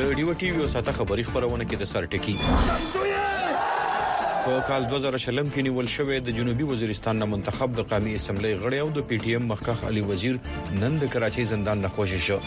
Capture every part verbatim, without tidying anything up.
د ډیو ټي وی او ساته خبري خبرونه کې د سرټکی په کال دوه زره شلم کې نیول شوې د جنوبي وزیرستان نه منتخب د قومي اسمبلی غړی او د پی ټی ایم مخکخ علي وزیر نن د کراچۍ زندان نه خوشی شو.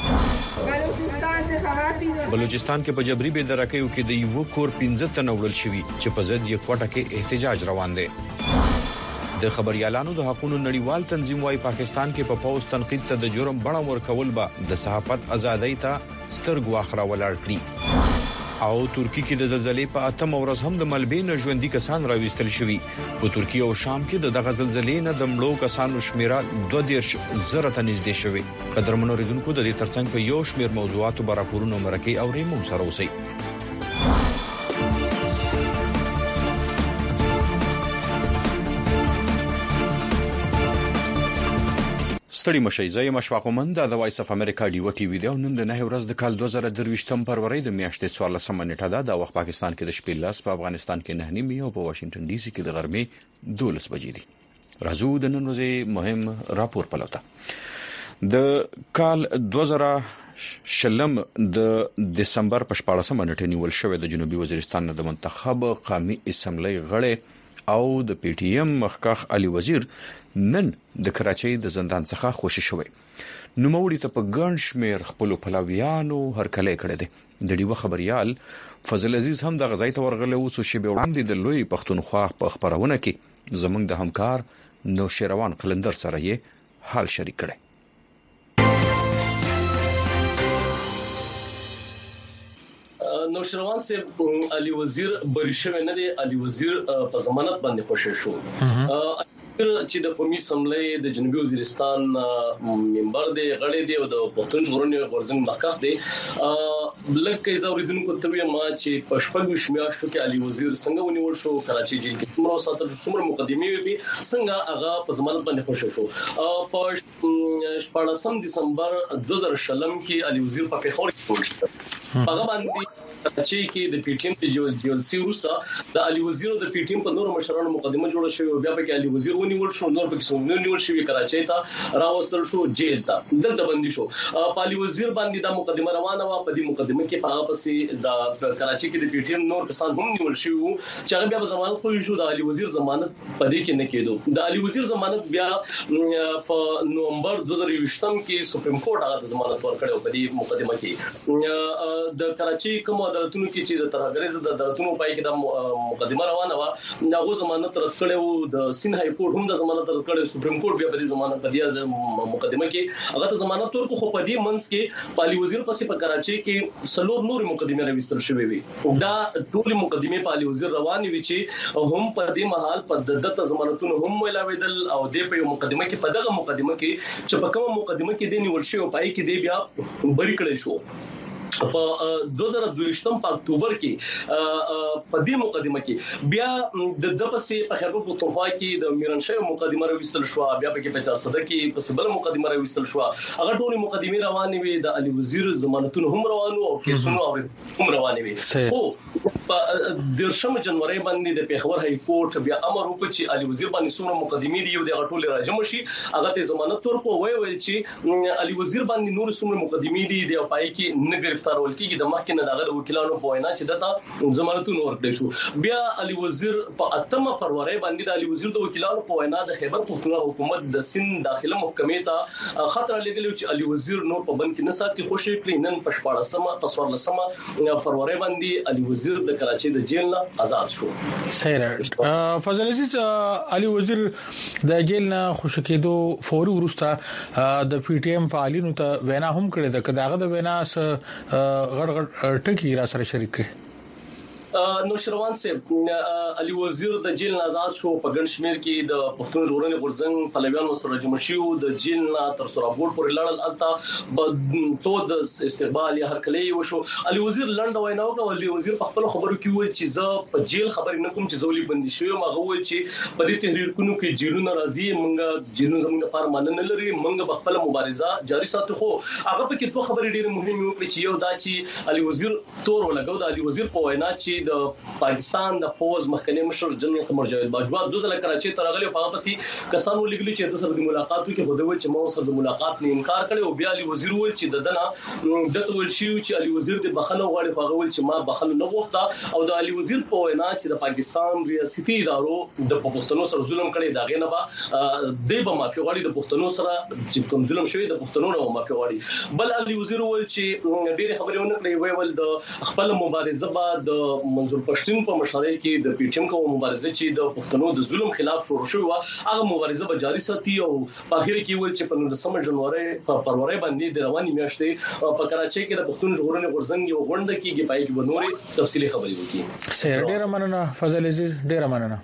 بلوچستان کې په جبري بې درکېو کې د یو کور پنځه تنه وړل شوی چې په ضد یې کوټه کې احتجاج روان دی. د خبريالانو د حقوقو نړیوال تنظیم وايي پاکستان کې په پوز تنقید ته د جرم بڼه ورکول به د صحافت ازادۍ ته سترګو اخره ولاړ کړي. او ترکی کې د زلزلې په اتم ورځ هم د ملبې نه ژوندۍ کسان راويستل شوي. په ترکیه او شام کې د دغه زلزلې نه د مړو کسانو شمیره دوه دېرش زره ته نږدې شوې. قدرمنو ریدونکو د دې ترڅنګ په یو شمېر موضوعاتو به راپورونه مرکې او ریمون سره اوسئ. ستړي مشي زې مشفق ومن د وایس اف امریکا ډیو ټي وی د نن د نه ورځ د کال دوه زره درويشتم فروری د میاشتې څوارلسمه نیټه ده. د وخت پاکستان کې د شپې لاس په افغانستان کې نه نیمه او په واشنگټن ډي سي کې د غرمې دولس بجې دي. راځو د نن ورځې مهم راپور پلوته. د کال دوه زره شلم د دسمبر په شپږمه نیټه نیول شوې د جنوبي وزیرستان د منتخب قومي اسمبلی غړی او د پی ټی ایم مخکخ علي وزیر نن د کراچۍ د زندان څخه خوشی شوی. نوموړي ته په ګڼ شمېر خپل پلویانو هرکلی کړی دی. د ډیو خبريال فضل عزیز هم د غزای ته ورغلی و چې به وړاندې د لوی پښتونخوا په خبرونه کې زمونږ د همکار نوشیروان قلندر سره یې حال شریک کړی. نوشروان سے علي وزیر بریښه نه دی. علي وزیر په ضمانت باندې خوشی شو. چې د قومي اسمبلی د جنوبي وزیرستان ممبر دی غړی دی او د پښتون ژغورنې غورځنګ مخکخ دی. لکه زوریدونکو ته ما چې په شپږ میاشتو کې علي وزیر څنګه ونیول شو کراچۍ جیل کې څومره ساتل څومره مقدمې وي څنګه هغه په ضمانت باندې خوشی شو. په شپږم دسمبر دوه زره شلم کې علي وزیر په پیښور کې پوښتنه هغه باندې چې کې د پی ټی ایم د جیولسي روسا د علي وزیر او د پی ټی ایم په نورو مشرانو مقدمه جوړه شوې او بیا په کې علي وزیر ونیول شو. نور په کې څومره نیول شوې کراچۍ ته راوستل شو جیل ته دلته بندي شو. په علي وزیر باندې د مقدمه روانه و. په دې مقدمه کې په هغه پسې د کراچۍ کې د پی ټی ایم نور کسان هم نیول شوی وو چې هغه بیا په ضمانت خو شو. د علي وزیر ضمانت په دې کې نه کېدو. د علي وزیر ضمانت بیا په نومبر دوه زره یوویشتم کې سپریم کورټ هغه ضمانت ورکړو په دې مقدمه کې. د کراچۍ کوم عدالتونو کې چې د ترهګریز د عدالتونو پای کې د مقدمه روانه و هغه ضمانت رد کړو. د سین های کورټ هم د ضمانت رد کړو. سپریم کورټ بیا په دې ضمانت په دې مقدمه کې هغه ته ضمانت ورکړو. خو په دې منځ کې علي وزیر پسې په کراچۍ کې سلور نور مقدمه راوستل شوې وي. دا ټول مقدمه په علي وزیر روانې وي چې هم په دې محل په دته ضمانتونو هم ولاویدل او د په یو مقدمه کې په دغه مقدمه کې چې په کومه مقدمه کې د نیول شوی پای کې دی بیا بری کړی شو. په دوه زره دویشتم په اکتوبر کې په دې مقدمه کې بیا د دپسې په خیرګل پښتونخوا کې د میرنشاه مقدمه راوستل شو. بیا په کې پچاس صده کې په سبل مقدمه راوستل شو. هغه ټول مقدمه روانې وي. د علي وزیر ضمانتونه هم روانو او کیسونه هم روانې وي. خو په درشم جنوري باندې د پیښور های کورټ بیا امر وکړ چې علي وزیر باندې څومره مقدمه دي یو د ټول راجم شي هغه ته ضمانت ورکو. وای وای چې علي وزیر باندې نور څومره مقدمه دي د پای کې نه گرفتار ولکې د مخکې نه دغه وکیلانو په وینا چې دته ضمانتونه ورکړي شو. بیا علي وزیر په اتمه فروری باندې د علي وزیر د وکیلانو په وینا د خیبر پښتونخوا حکومت د سند داخله محکمې ته خطر لګلی چې علي وزیر نور په بند کې نه ساتي. خوشی کړي نن په شپږمه څوارلسمه فروری باندې علي وزیر د کراچۍ د جیل نه آزاد شو. صحیح. فضل عزیز علي وزیر د جیل نه خوشی کېدو فوري وروسته د پی ټی ایم فعالینو ته وینا هم کړې ده. کداغه د وینا غړ غړ ټکی را سره شریک کړي. نوشروان صاحب علي وزیر د جیل نه آزاد شو. په ګڼ شمیر کې د پښتون ژغورنې غورځنګ پلویانو سره جمع شو. د جیل نه تر سرابور پورې لړل الته تو د استقبال یا هرکلی وشو. علي وزیر لنډ وینا وکړه. علي وزیر په خپل خبرو کې وویل چې زه په جیل خبرې نه کوم چې زولي بندي شوی. ما وویل چې په دې تحریر کونو کې جیلونه راځي مونږه جیلونه زموږ لپاره مانه نه لري. مونږ په خپل مبارزه جاري ساتو. خو هغه په کې دوه خبرې ډېرې مهمه وکړي چې یو دا چې علي وزیر تور ولګاو. د علي وزیر په وینا چې چې د پاکستان د فوج مخکنی مشر جنرال قمر جاوید باجوا د ځل کراچي ته راغلی په پسې کسانو لګلی چې د سره د ملاقات کې خو د ول چې مو سره د ملاقات نه انکار کړي او بیا علي وزیر ول چې د دنه دته ول شي چې علي وزیر د بخنه غواړي په ول چې ما بخنه نه غوښته او د علي وزیر په وینا چې د پاکستان ریاستي ادارو د پښتنو سره ظلم کړي دا غنه با د به معافي غواړي د پښتنو سره چې کوم ظلم شوی د پښتنو نه معافي غواړي بل علي وزیر ول چې ډېر خبرونه کړې وی ول د خپل مبارزه بعد د منظور پښتون په مشارۍ کې د پی ټی ایم کو مبارزه چې د پښتنو د ظلم خلاف شروع شوی و هغه مبارزه به جاري ساتي او په اخر کې ول چې په نولسمه جنوري په فروری باندې د رواني میاشتې په کراچۍ کې د پښتون ژغورنې غورځنګ یو غونډه کېږي پای کې بنوري تفصیلی خبرې وکړي سیر ډیر مننه فضل عزیز ډیر مننه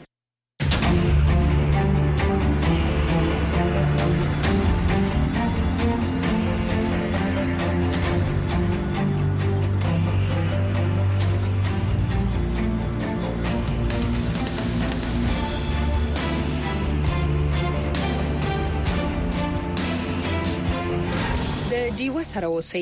دیو سره اوسئ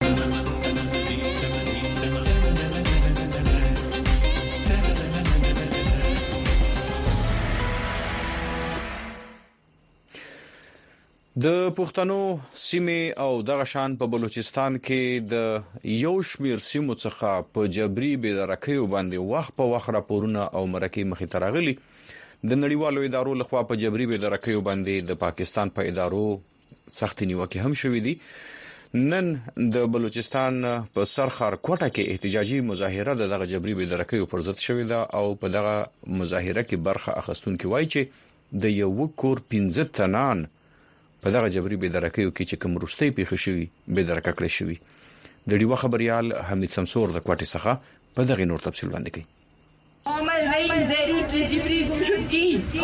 د پښتنو سیمه او دغه شان په بلوچستان کې د یو شمیر سیمو څخه په جبري بېدرکیو باندې وخت په وخت راپورونه او مرکې مخې ته راغلي د نړیوالو ادارو لخوا په جبري بېدرکیو باندې د پاکستان په ادارو سخت نیوکه هم شوې دي نن د بلوچستان په سرخار کوټه کې احتجاجي مظاهره د دغه جبري بېدرکیو پر ضد شوې ده او په دغه مظاهره کې برخه اخیستونکو وایي چې د یو کور پنځه تنان په دغه جبري بېدرکیو کې چې کوم روستي پیښ شوی بېدرکه کړی شوی د ډیوه خبريال حمید سمسور د کوټې څخه په دغه نور تفصیل باندې کوي محمد رئیس زری کی جبری گمشدگی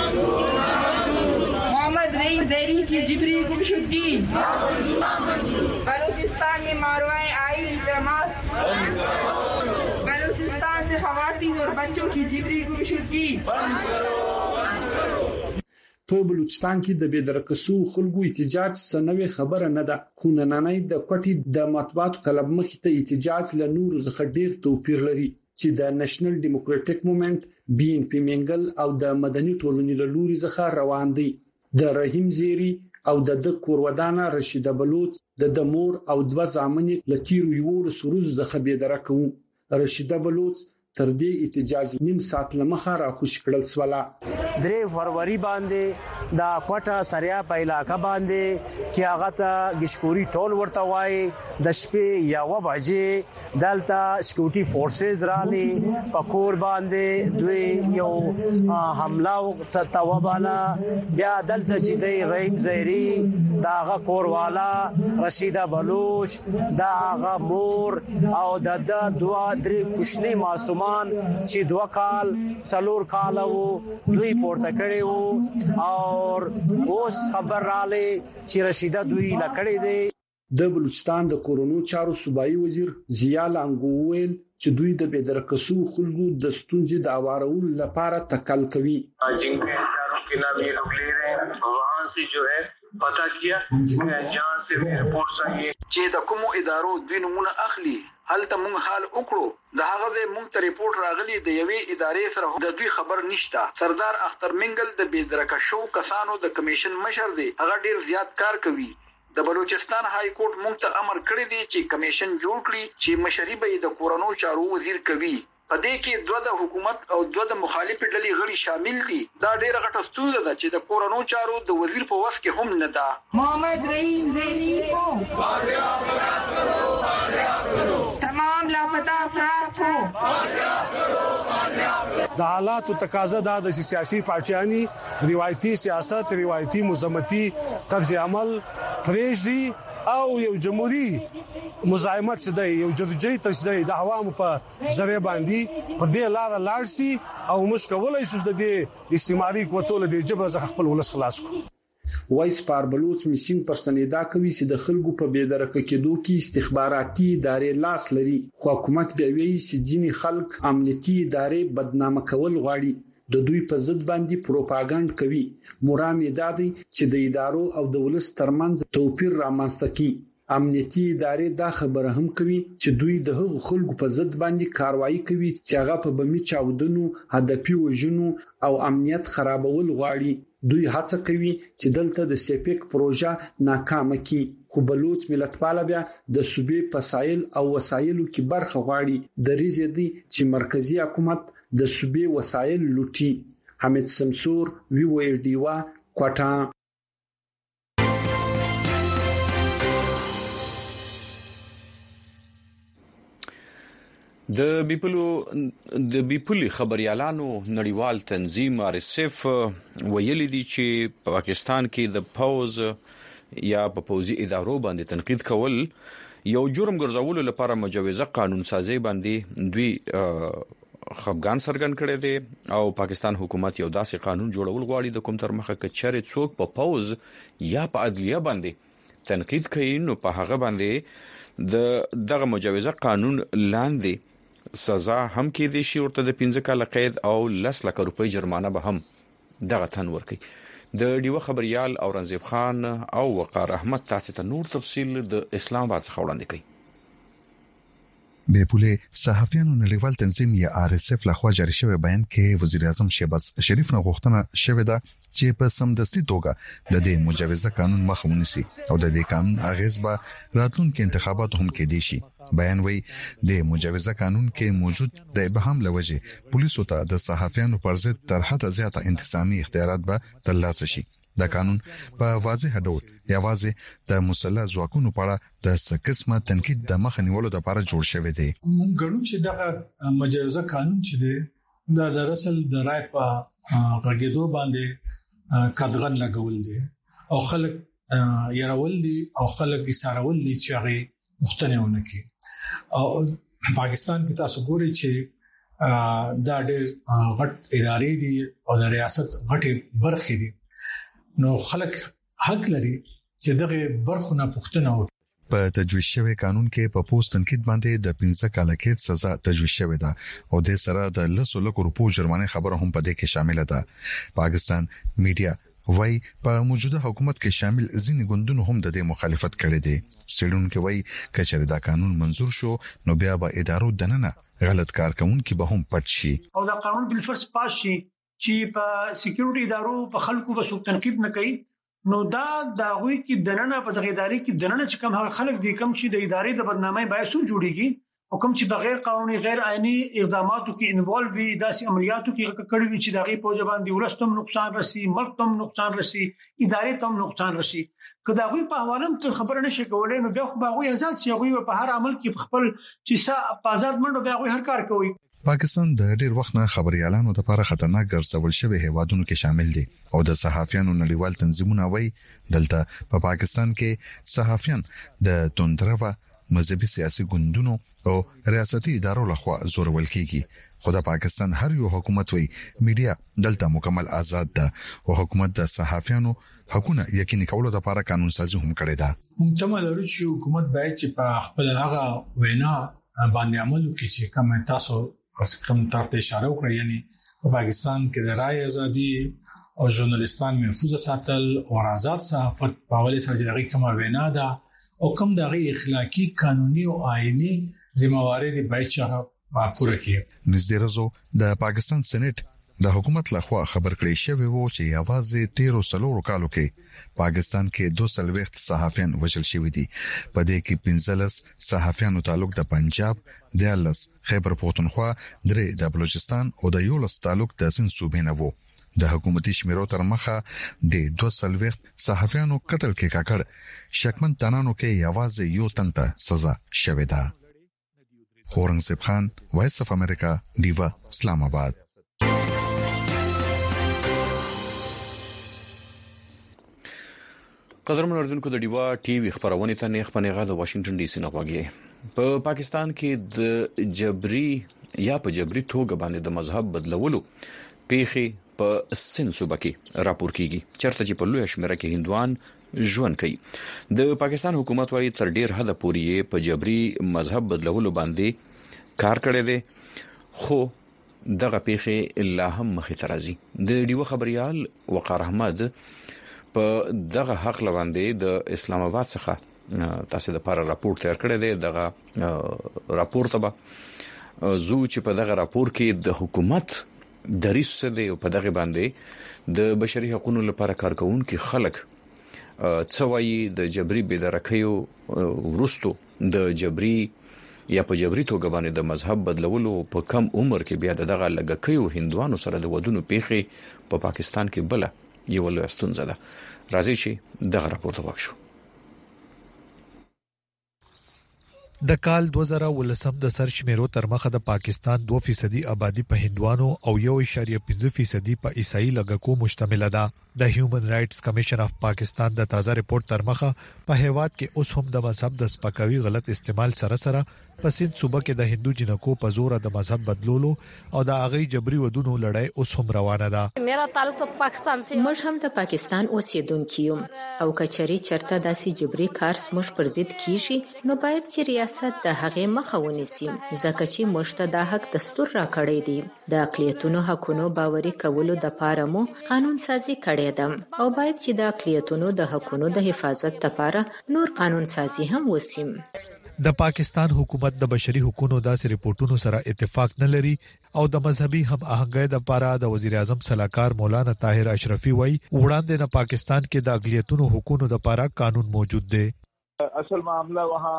محمد رئیس زری کی جبری گمشدگی بلوچستان میں ماروائے آئی الزامات بلوچستان سے خواتین اور بچوں کی جبری گمشدگی په بلوچستان کې د بېدرکسو خلکو احتجاج سنوي خبره نه ده خو نننۍ د کوټې د مطبوعات کلب مخې ته احتجاج له نور څخه ډیر توپیر لري چې د نېشنل ډیموکراټک موومېنټ بي ان پی منګل او د مدني ټولنې له لوري څخه روان دي د رحیم زيري او د کورودانا رشیده بلوچ د دمور او دوه ځامنې لکیرو یو سروز څخه بېدرکو رشیده بلوچ تر دې احتجاج نیم ساعت لمخه را خوش کړل سواله درې فروری باندې دا کوټه سریا په علاقہ باندې کې هغه ته ګشکوري ټول ورته وای د شپې یو بجې دلته سکیورټي فورسز رالي په کور باندې دوی یو حمله ستاوه بالا بیا دلته چې دی رحیم زهري داغه کوروالا رشیده بلوچ داغه مور او د دوه درې کوشنی معصوم چې دوه کال څلور کال وو دوی پورته کړي وو او اوس خبر رااله چې رشیده دوی لکړي دي د بلوچستان د کورونو چارو صوبایي وزیر ضیا لانګوویل چې دوی د بېدرکسو خلکو د ستونزې د اوارول لپاره تکل کوي جنګ के नाम ये लोग ले रहे हैं वहां से जो है पता किया जहां से रिपोर्ट आई چې د کومو ادارو دوی نمونه اخلي هلته مونږ حال وکړو د هغه مونږ ته ریپورت راغلی د یوې ادارې سره د دوی خبر نشته سردار اختر منګل د بېدرکه شو کسانو د کمیشن مشر دی هغه ډیر زیات کار کوي د بلوچستان های کورټ مونږ ته امر کړی دی چې کمیشن جوړ کړي چې مشري به د کورونو چارو وزیر کوي په دې کې دوه د حکومت او دوه د مخالف ډلې غړي شامل دي دا ډیره غټه ستونزه ده چې د کورونو چارو د وزیر په وس کې هم نه ده محمد رئیس زری کو بازیاب کرو بازیاب کرو تمام لاپتا افراد کو بازیاب کرو بازیاب کرو د حالات تقاضا د سیاسي پارټیانی روایتي سیاست روایتي مزمتي طرز عمل پرېږدي او یو جمهوریت مزاحمت څه دی یو جدوجہد څه دی د عوامو په ذریعہ باندې په دې لار لاړسي او مشکولای شو د دې استعماري قوتونو د جبر ځخ خپل ولس خلاص کو وایس پاربلوت میسین پرسنیدا کوي چې د خلکو په بېدرکه کېدو کې استخباراتي ادارې لاس لري خو حکومت به ویلي چې ځینې خلک امنیتي ادارې بدنامه کول غواړي د دوی په ضد باندې پروپاګاندا کوي مرام یې دادي چې د ادارو او د ولس ترمنځ توپیر رامنځته کوي امنیتي ادارې دا خبره هم کوي چې دوی د هغو خلکو په ضد باندې کاروایی کوي چې هغه په بمي چاودنو، هدفي وژنو او امنیت خرابول غواړي. دوی هڅه کوي چې دلته د سیپیک پروژه ناکامه کړي، خو بلوچ ملتپال بیا د صوبې فسایل او وسایلو کې برخه غواړي. د ریزې دي چې مرکزی حکومت د صوبې وسایل لوټي. حمید سمسور، وی او ای ډیوا، کوټا. د بیپلو د بیپلي خبريالانو نړیوال تنظیم آر اس اف ویلي دي چې په پاکستان کې د پوز یا په پوزي ادارو باندې تنقید کول یو جرم ګرځولو لپاره مجوزه قانون سازي باندې دوی خفګان سرګن کړي دي او پاکستان حکومت یو داسې قانون جوړول غواړي د کوم تر مخه کې چیرې څوک په پوز یا په عدلیه باندې تنقید کوي نو په هغه باندې د دغه مجوزه قانون لاندې سزا هم کې دي شي ورته د پنځه کاله قید او لس لک روپۍ جرمانه به هم دغه تن ورکي. د ډیوه خبريال اورنګزیب خان او وقار احمد تاسو ته نور تفصیل د اسلام آباد څخه وړاندې کوي. بیپوله صحافیانو نړیوال تنظیم یا آر اس اف لخوا جاری شوی بیان کې وزیر اعظم شهباز شریف نه غوښتنه شوې ده چې په سمدستي توګه د دې مجوزه قانون مخ ونیسي او د دې قانون اغیز به راتلونکي انتخابات هم کې دي شي. بیان وی د مجوزه قانون کې موجود د ابهام لوجه پولیسو ته د صحافیانو پر ضد تر حده زیاته انتظامی اختیارات به ترلاسه شي. دا قانون په واضح ډول یوازې د مسلح ځواکونو په اړه د سکسمه تنقید د مخ نیولو لپاره جوړ شوی دی. موږ غواړو چې دا مجوزه قانون چې دی دا د رسل د رای په غږیدو باندې کډغن لګول دي او خلک يرول دي او خلک ایثارول دي چې هغه مختنهونه کوي. او پاکستان کې تاسو ګورئ چې دا ډېر غټ ادارې دي او د ریاست غټي برخې دي نو خلک حق لري چې دغه برخونه پښتنه وکړي. په تجویز شوی قانون کې په پوسټ تنقید باندې د پنځه کاله کې سزا تجویز شوی ده او د سره د لسو لکو روپو جرمانه خبره هم په دې کې شامل ده. پاکستان میډیا وای په موجوده حکومت کې شامل ځینې ګوندونو هم د دې مخالفت کړې دي. سړونکو وای کچره دا قانون منزور شو نو بیا به ادارو دننه غلط کار کوونکي به هم پټ شي او دا قانون بل فرض پاس شي چې په سکیورټي ادارو په خلکو به څوک تنقید نه کوي نو دا د غوي کې دننه په دغه ادارې کې دننه چې کوم هغه خلک دي کوم چې د ادارې د بدنامۍ باعث جوړيږي او کوم چې بغیر قانوني غیر عیني اقداماتو کې انوالو وي داسې عملیاتو کې کړي وي چې دغه په ځبان دی ولستم نقصان رسی ملک تم نقصان رسی ادارې تم نقصان رسی کله غوي په حوالم ته خبر نشي کولای نو بیا خو باغوي آزاد شي غوي په هر عمل کې خپل چې سا په آزاد منډو بیا غوي هر کار کوي. پاکستان د ډېر وخت نه خبريالانو لپاره خطرناک ګرځول شوی هیوادونو کې شامل دي او د صحافیانو نړیوال تنظیمونه وایي دلته په پا پاکستان کې صحافیان د توندروا مذهبي سیاسي ګوندونو او ریاستي ادارو لخوا زورول کیږي. خو د پاکستان هر یو حکومت وایي میډیا دلته مکمل آزاد ده او حکومت د صحافیانو حقونه یقیني کولو لپاره قانون سازي هم کړی ده. موږ ته لرو چې حکومت باید چې په خپل هغه وینا باندې عمل وکړي چې کوم تاسو کوم طرف ته اشاره وکړه یعنی په پاکستان کې د رای ازادي او ژورنالیستان محفوظ ساتل او آزاد صحافت په حواله سره د کومه وینا ده او کوم دغه اخلاقی قانوني او آئینی ذمہواری دی باید چې پوره کړي. نږدې ورځو د پاکستان سېنات د حکومت لخوا خبر کړی شوی وو چې یوازې تیرو سلوړو کالو کې پاکستان کې دوه سل وخت صحافیان وژل شوی دي. په دې کې پنځلس صحافیانو تعلق د پنجاب، دیالس، خیبر پختونخوا، درې د بلوچستان او د یولس تعلق د سند صوبې نه وو. د حکومتي شمیرو تر مخه د دوه سل وخت صحافیانو قتل کې کاکړ شکمن تنانو کې یوازې یو تن ته سزا شوی ده. اورنګزیب خان، وایس اف امریکا، دیوا، اسلام آباد. قدرمن اردوونکو د ډیوا ټي وي خبرونه ته نه خپنهغه د واشنگټن ډي سي نه غواګي. په پاکستان کې د جبري یا په جبري توګه باندې د مذهب بدلولو پیخي په سن صوبه کې راپور کیږي چرته چې په لوی شمیره کې هندوان ژوند کوي. د پاکستان حکومت وايي تر ډیر حد پورې په جبري مذهب بدلولو باندې کار کړی دی خو دغه پیخي الا هم مخې ترازي. د ډیوا خبريال وقار احمد په دغه حق لوندې د اسلام آباد څخه تاسو د لپاره راپور تیار کړی دی. دغه راپور ته به زو چې په دغه راپور کې د حکومت دریس دی او په دغه باندې د بشري حقوقو لپاره کارکونکو خلک څوایي د جبري بيدرکیو ورستو د جبري یا په جبري توګه باندې د مذهب بدلولو په کم عمر کې بیا دغه لګکیو هندوانو سره د ودونو پیخي په پا پاکستان کې بل یو له ستونزه ده. راځي چې دغه راپور ته وښو. د کال دوه زره ولسم د سرشمیرو تر مخه د پاکستان دوه فیصد آبادی په هندوانو او یو اشاریه پنځه فیصد په عیسائی لګکو مشتمل ده. د هیومن رائټس کمیشن اف پاکستان د تازه ریپورت تر مخه په هیواد کې اوس هم د مذهب د سپکاوي غلط استعمال سره سره په سند صوبه کې د هندو جنکو په زور د مذهب بدلولو او د اغي جبري ودونو لړۍ اوس هم روانه ده. میرا تعلق د پاکستان سره موږ هم د پاکستان اوسیدونکو یو او کچري چرته داسې جبري کار سمش پر ضد کیږي نو باید چې ریاست د هغه مخه ونیسي ځکه چې مشته د حق دستور را کړی دی. د اقلیتونو حقونو باوري کولو د پاره مو قانون سازي کړی ده او باید چې د اقلیتونو د حقونو د حفاظت لپاره نور قانون سازي هم وسیم. د پاکستان حکومت د بشري حقوقو داسې ریپورتونو سره اتفاق نه لري او د مذهبي هم آهنګۍ د لپاره د وزیر اعظم صلاحکار مولانا طاهر اشرفي وایي وړاندې نه پاکستان کې د اقلیتونو حقوقو د لپاره قانون موجود دی. اصل معاملہ وہاں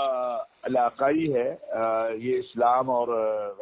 علاقائی ہے یہ اسلام اور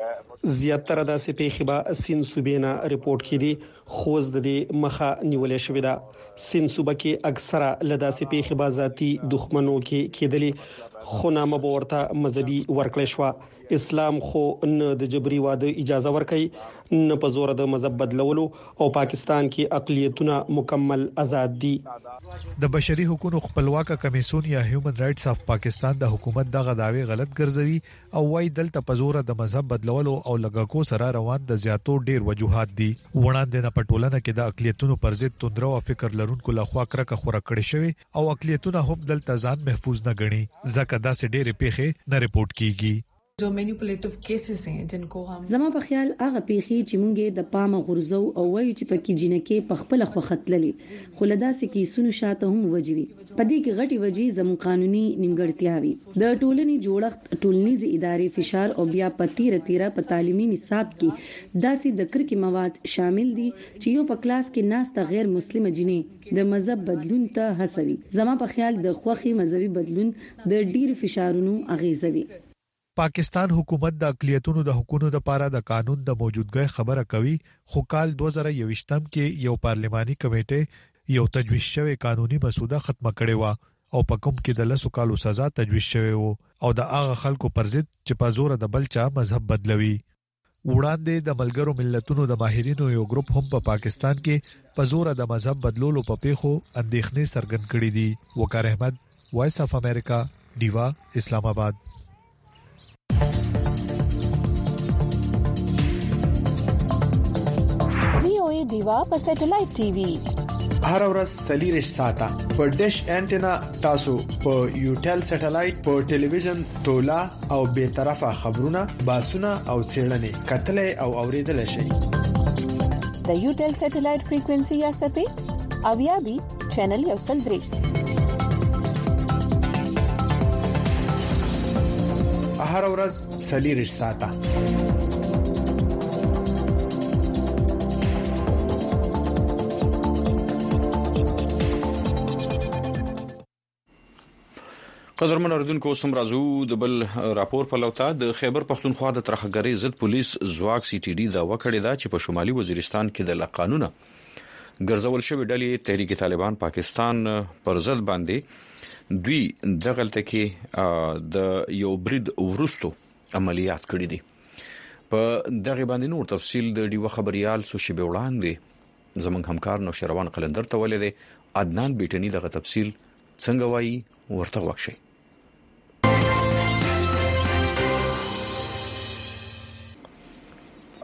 زیاتره د سپیخبا سین صوبینا ریپورت کړي خوز د مخه نیولې شوې ده. سین صوبه کې اکثره لدا سپیخبا ذاتی دښمنو کې کېدلې خو نامه ورته مذهبي ورکړې شو. اسلام خو نه د جبري واده اجازه ورکړي نه په زور د مذهب بدلولو او پاکستان کې اقلیتونه مکمل آزاد دي. د بشري حقوقو خپلواک کمیسیون یا هیومن رائټس اف پاکستان د حکومت دغه داوی غلط ګرځوي او وايي دلته په زور د مذهب بدلولو او لګاکو سره روان د زیاتو ډیر وجوهات دي. وړاندې نه پټولنه کې د اقلیتونو پر ضد توندرو او فکر لرونکو لخوا کرکه خورا کړی شوی او اقلیتونه هم دلته ځان محفوظ نه ګڼي ځکه دا سه ډېر پیخه نه ریپورت کیږي. جو مینیپولیټیو کیسز ہیں جن کو هم زما په خیال هغه پیخي چې مونږه د پامه غرزو او وایي چې پکې جنکه په خپل خو خطللې خو لدا سې کې سونو شاته هم وجوي پدې کې غټي وجي زمو قانوني نیمګړتیاوي د ټولنې جوړښت ټولنیز ادارې فشار او بیا پتیره تیره په تعلیمي نصاب کې داسې د کرکي مواد شامل دي چې یو په کلاس کې ناسته غیر مسلمه جنې د مذهب بدلون ته هڅوي. زما په خیال د خوخي مذهبي بدلون د ډیر فشارونو اغیزوي. پاکستان حکومت د اقلیتونو د حقوقو لپاره د قانون د موجودګۍ خبره کوي خو کال دوه زره یوویشتم کې یو پارلماني کمیټه یو تجویز شوی قانوني مسوده ختمه کړې و او په کوم کې د لسو کالو سزا تجویز شوی و او د هغه خلکو پر ضد چې په زور د بلچا مذهب بدلوي. وړاندې د ملګرو ملتونو د ماهرینو یو ګروپ هم په پاکستان کې په زور د مذهب بدلولو په پیښو اندېښنې څرګند کړې دي. وقار احمد، وایس اف امریکا، ډیوا، اسلام آباد. ډیوا په سټلایټ ټي وي هر ورځ سلیریش ساته په ډیش انټینا تاسو په یوټل سټلایټ په ټلویزیون تولا او به طرفه خبرونه باسونه او چیرلنې کتلې او اوریدل شي. د یوټل سټلایټ فریکوئنسي یا سپې او یا بي چینل یو سل درې هر ورځ سلیریش ساته. قدرمن اردوونکو سم راځو د بل راپور په لوتا د خیبر پختونخوا د ترخګری ضد پولیس ځواک سی ټي ډي دا وکړی دا چې په شمالي وزیرستان کې د لقانونه ګرځول شوی ډلې تحریک طالبان پاکستان پر ضد باندې دوی دغلت کې د یو برید ورستو عملیات کړی دي. په دغه باندې نور تفصیل د ډیو خبريال سو شی به وړاندې زمونږ همکار نو شروان قلندر ته ولې عدنان بیٹنی دغه تفصیل څنګه وایي ورته وښي.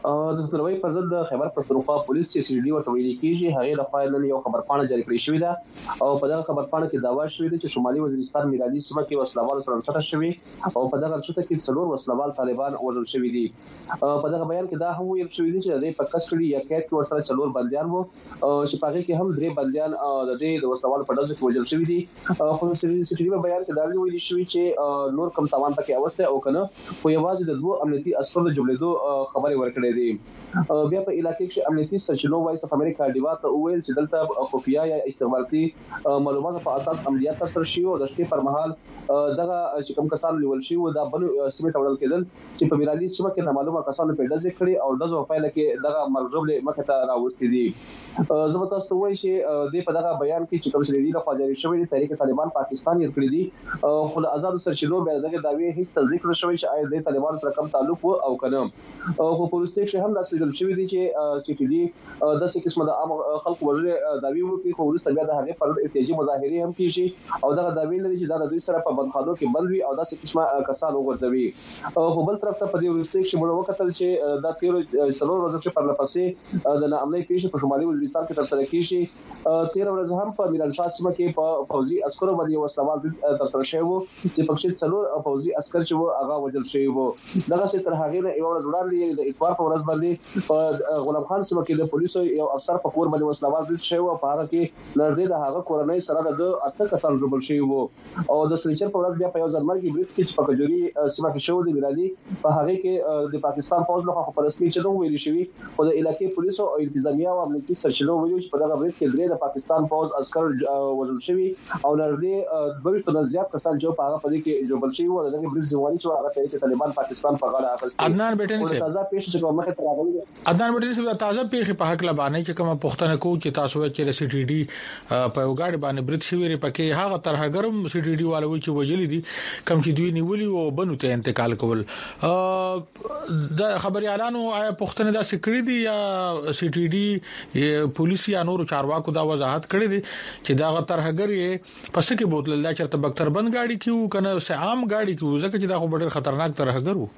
د سروي په ضد خیبر پښتونخوا پولیس چې سی ډي ورته ویل کیږي هغه له خپل نن یو خبر پاڼه جاری کړې شوې ده او په دغه خبر پاڼه کې داوا شوې ده چې شمالي وزیرستان میرادي سیمه کې وسلوال سره سره شوي او په دغه څه کې څلور وسلوال طالبان وژل شوي دي. په دغه بیان کې دا هم ویل شوې دي چې د پکسړي یا کېټ کې ورسره څلور بنديان وو چې په هغه کې هم درې بنديان د دې د وسلوال په ډزو کې وژل شوي دي. خو د سی ډي بیان کې دا ویل شوې چې نور کم تاوان پکې اوسته او کنه خو یوازې د دوه امنیتي عسکرو د جوړېدو خبري ورکړې دي. بیا په علاقې کې امنیتي سرچینو وایس اف امریکا ډیوا ته ویل چې دلته خفیا یا استخباراتي معلومات په اساس عملیات تر شي او د شپې پر مهال دغه چې کوم کسان لیول شي او د بل سیمه تړل کېدل چې په میرادي سیمه کې معلومه کسانو په ډزې کړې او دغه فایل کې دغه مرجوب له مخه ته راوستي دي. زه تاسو ته وایم چې د په دغه بیان کې چې کوم څه دی له خاطر شوی دی تحریک طالبان پاکستان یې کړی دي خو له آزاد سرچینو به دغه داوی هیڅ ذکر شوی چې آیا د طالبان سره کوم تعلق او کنه خو پولیس ته هم داسې دل شوی دي چې سی ټي ډي د څه قسمه د عام خلکو وزره داوی وکړي خو ولس بیا د هغه پر احتجاجي مظاهره هم کیږي او دغه داوی لري چې دا د دوی سره په بندخانو کې بل وي او داسې قسمه کسان وګرځوي. خو بل طرف ته په دې ورسته کې موږ وکتل چې دا تیر څلور ورځې پر لپسې د نامنۍ پیښې په شمالي وزیرستان کې ترسره کیږي. تیر ورځ هم په میران شاه سیمه کې په فوزي عسکرو باندې وسلوال ترسره شوی وو چې په شت څلور فوزي عسكر چې وو هغه وژل شوی وو. دغه څه تر هغه نه یو ورځ وړاندې د اتوار په ورځ باندې په غلام خان سیمه کې د پولیسو یو افسر په کور باندې وسلوال ځل شوی وو په هغه کې لړدې د هغه کورنۍ سره د اته کسان ژوبل شوی وو او د سلیچر په ورځ بیا په یو ځل مرګي بریټ کې په کجوري سیمه کې شو دی میرادي په هغه کې د پاکستان فوج له خوا په رسمي چې دوه ویل شوی او د علاقې پولیسو او انتظامیه او امنیتي سرچینو ویل چې په دغه بریټ کې درې د پاکستان فوج عسكر وژل شوی او لړدې دوه تنه زیات کسان چې په هغه په دې کې ژوبل شوی وو دغه بریټ ځواني چې هغه تحریک طالبان پاکستان په غاړه اخیسته. عدنان بیٹن سے تازه پیښه چې مخه ته راغلي عدنان بیٹن سے تازه پیښه په حق لبانې چې کوم پښتنه کو چې تاسو چې سی ټي ډي په وګاډي باندې برید شوی پکې هغه ترهګرم سی ټي ډي والو چې وجلې دي کم چې دوی نیولي او بنو ته انتقال کول د خبري اعلانو آیا پښتنه دا سکړی دي یا سی ټي ډي پولیس یا نور چارواکو دا وضاحت کړی دي چې دا ترهګر یې پس کې بوتل دا چرته بکتر بند گاډي کیو کنه سه عام گاډي کیو ځکه چې دا خو ډېر خطرناک ترهګر وو.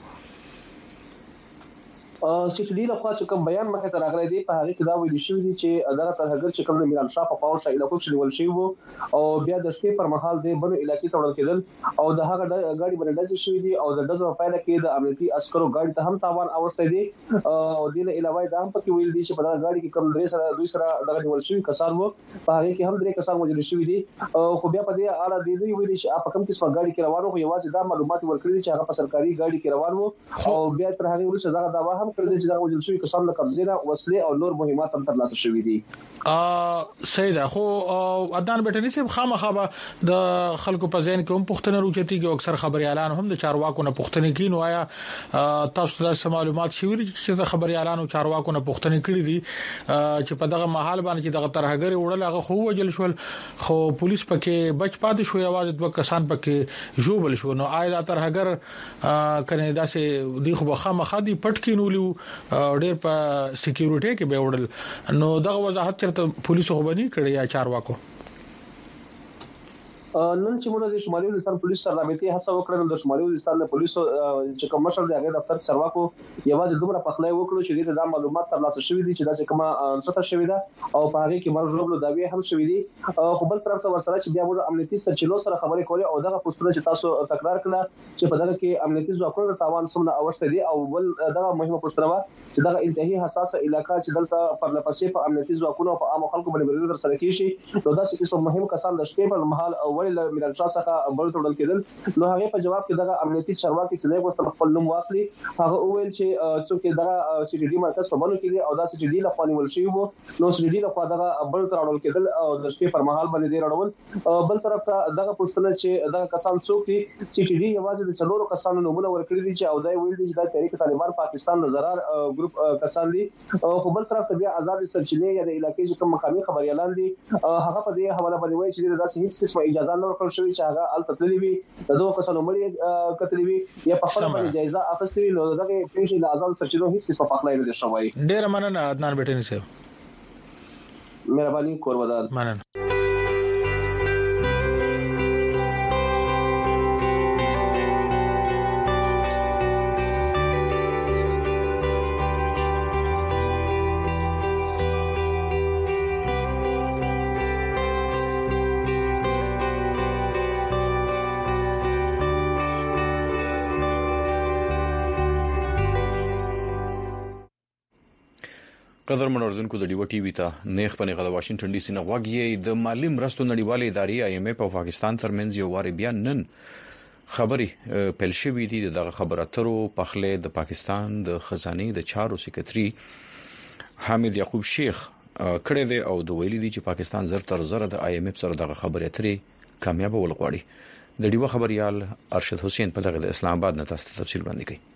سی ټي ډي له خوا چې کوم بیان مخه ته راغلی دی په هغه کې دا ویل شوی دی چې دغه ترهګر چې کوم د میران شاه په پاو شایله کو شول شي وو او بیا د شپې پر مهال د بنو علاقې ته وړل کېدل او د هغه گاډي باندې ډز شوی دی او د ډزو په اړه کې د امنیتي عسکرو گاډي ته هم تاوان اوسته دی او د علاوه د هم پکې ویل دي چې په دغه گاډي کې کوم درې سره دوی سره دغه ډول شوی کسان وو په هغه کې هم درې کسان وژل شوی دي خو بیا په دې اړه د دوی ویل چې په کوم قسمه گاډي کې روانو خو یوازې دا معلومات ورکړي چې هغه په سرکاري گاډي کې روان وو او بیا تر هغه وروسته دا داوا هم کړی چې دا وژل شوی کسان له قبضه وسلې او نور مهمات هم ترلاسه شوې دي. ا سیدا خو عدنان بیٹنی سے خامخابه د خلکو په ذهن کې هم پښتنه روچتي کې اکثر خبري اعلان هم د چارواکو نه پښتنه کین وایا تاسو ته معلومات شوي چې د خبري اعلان او چارواکو نه پښتنه کړی دي چې په دغه محل باندې چې دغه ترهګر وړل هغه خو وجل شول خو پولیس پکې بچ پاتې شو یوازې دوه کسان پکې جوړل شو نو آیا ترهګر کنه داسې دی خو خامخا دي پټ کینولیو ډېر په سکیورټي کې به وړل نو دغه وضاحت چرته پولیسو خو بني کړی یا چارواکو نن چې موږ د شمالي وزیرستان پولیس سره رابطه هڅه وکړه د شمالي وزیرستان د پولیسو چې کوم مشر دی هغه دفتر چارواکو یوازې دومره پخلای وکړو چې دا معلومات ترلاسه شوې دي چې دا چې کومه څه شوې ده او په هغه کې مرجوب داوی هم شوې دي خو بل طرف ته ورسره چې بیا موږ امنیتي سرچینو سره خبرې کولې او دغه پوسټونه چې تاسو تکرار کړه چې په دغه کې امنیتي ځواکونو تاوان سمونه اوسته دي او بل دغه مهمه پوسټونه چې دغه انتهایی حساسه علاقہ چې دلته پر لپسې په امنیتي ځواکونو او په عام خلکو باندې برید تر سره کیږي نو دا چې کوم مهم کسان د شپې په محل اول میران شاه څخه بل تړل کېدل نو هغه په جواب کې دغه امنیتي چارواکي چې دغه خپل نوم واخلي هغه وویل چې څوک دغه سی ټي ډي مرکز په بلو کې او دا سی ټي ډي له خوا ول شي وو نو سی ټي ډي له خوا دغه بل تړل کېدل او د شپې پر محل باندې دی راړول بل طرف ته دغه پوښتنه چې دغه کسان څوک دي سی ټي ډي یوازې د څلورو کسانو نومونه ورکړي دي چې او دا ویل دي چې د تحریک طالبان پاکستان د زرار ګروپ کسان دي خو بل طرف ته بیا آزاد سرچینې یا د علاقې چې کوم مقامي خبريالان دي هغه په دې حواله باندې وایي چې داسې هیڅ قسمه اجازه نه ورکړل شوې چې هغه ال تطلیبي د دوه کسانو مړي کتلوي یا په خپل باندې جایزه اخیستي نو دغه پیښې د آزاد سرچینو هیڅ څه په خپل نه شوی. ډیر مننه عدنان بیٹنی صاحب مهرباني کوروادار مننه. قدر منوردونکو د ډیو ټي وی ته نیخ پنې غل واشنگټن ډي سي نه وغږی د مالی مرستو نړیوالې ادارې آی ایم ایف او پاکستان ترمنځ یو واری بیا نن خبري پل شوې دي دغه خبره اترو پخله د پاکستان د خزانه د چارو سکرټري حامد یعقوب شیخ کړه دی او د ویلي دي چې پاکستان زر تر زر د آی ایم ایف سره دغه خبره اترې کامیاب ولغواړي د ډیو خبريال ارشد حسین په دغه د اسلام آباد نه تاسو ته تفصیل وړاندې کوي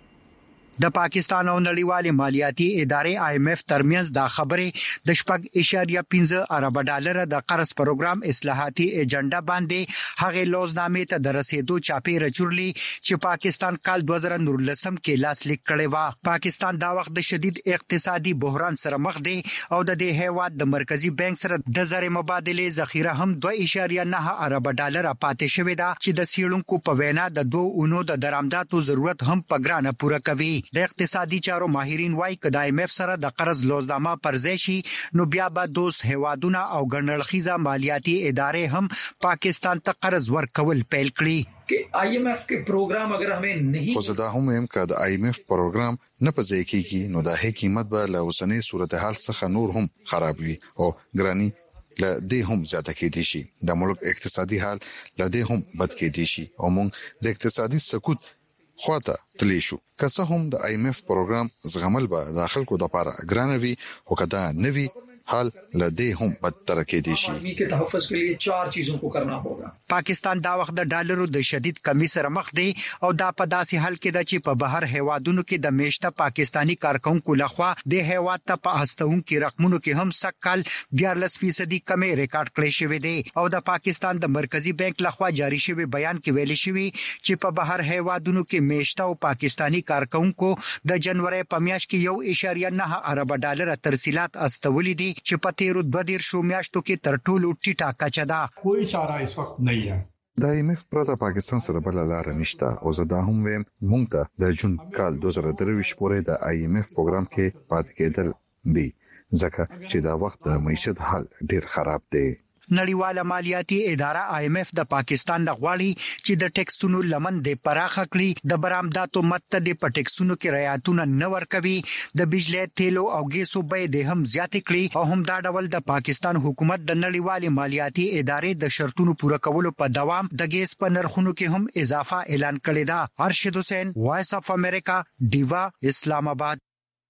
د پاکستان او نړیوالې مالیاتي ادارې آی ایم ایف ترمنځ دا خبره د شپږ اشاریه پنځه ارب ډالر د قرض پروګرام اصلاحاتي ایجنډا باندې هغه لوزنامې ته د رسیدو چاپی رچورلی چې پاکستان کال دوه زره نولسم کې لاس لیک کړي و پاکستان دا وخت د شدید اقتصادي بحران سره مخ دی او د دې هیواد د مرکزی بانک سره د زر مبادله ذخیره هم دوه اشاریه نه ارب ډالر پاتې شوې ده چې د سیړونکو په وینا د دوه اونو د درآمداتو ضرورت هم په ګرانه پوره کوي د اقتصادي چارو ماهرین وايي چې د آی ایم ایف سره د قرض لوزنامه پرځای شي نو بیا به دوست هوادونه او ګڼلخیزه مالیاتي ادارې هم پاکستان ته قرض ورکول پیل کړي कि आई एम एफ के प्रोग्राम अगर हमें नहीं خو زه هم هم کړه د آی ایم ایف پروګرام نه پځای کیږي نو د هي قیمت به له اوسنۍ صورتحال څخه نور هم خراب وي او ګرانی ل دې هم زیاته کېدی شي د ملک اقتصادي حال ل دې هم بد کېدی شي او موږ د اقتصادي سقوط خواته تلی شو که څه هم د آی ایم ایف پروګرام زغمل به د خلکو د لپاره ګرانوي او کدا نوي حال لدې هم بدتر کېدی شي आदमी के तहफ़्फ़ुज़ के लिए चार चीजों को करना होगा پاکستان دا وخت د ډالرو د شدید کمی سره مخ دی او دا په داسې حال کې د چې په بهر هیوادونو کې د میشته پاکستانی کارکونکو لخوا د هیواد ته په هستونکو رقمونو کې هم سکهال دیارلس فیصدي کمی ریکارډ کړی شوی دی او د پاکستان د مرکزی بانک لخوا جاری شوی بیان کې ویل شوی چې په بهر هیوادونو کې میشته او پاکستانی کارکونکو د جنوري په میاشت کې یو اشاریه نه ارب ډالر ترسیلات استولې دي چې په تیرو دوه دیر شو میاشتو کې تر ټولو ټیټه کچه ده کوئی چاره اس وخت نه ہے د آی ایم ایف پرته پاکستان سره بل لار نشته او زه دا هم ویم مونږ ته د جون کال دوه زره درویش پورې د آی ایم ایف پروګرام کې پات کېدل دي ځکه چې دا وخت د معیشت حال ډیر خراب دی نړیواله مالیاتي اداره آی ایم ایف د پاکستان غواړي چې د ټیکسونو لمن د پراخه کړي د برآمداتو مت د پټیکسونو کې رعایتونه نه ورکوي د بجلی تیلو او ګیسو بیې د هم زیات کړي او هم دا ډول د پاکستان حکومت د نړیواله مالیاتي ادارې د شرطونو پوره کولو په دوام د ګیس په نرخونو کې هم اضافه اعلان کړی دا ارشد حسین وایس اف امریکا دیوا اسلام آباد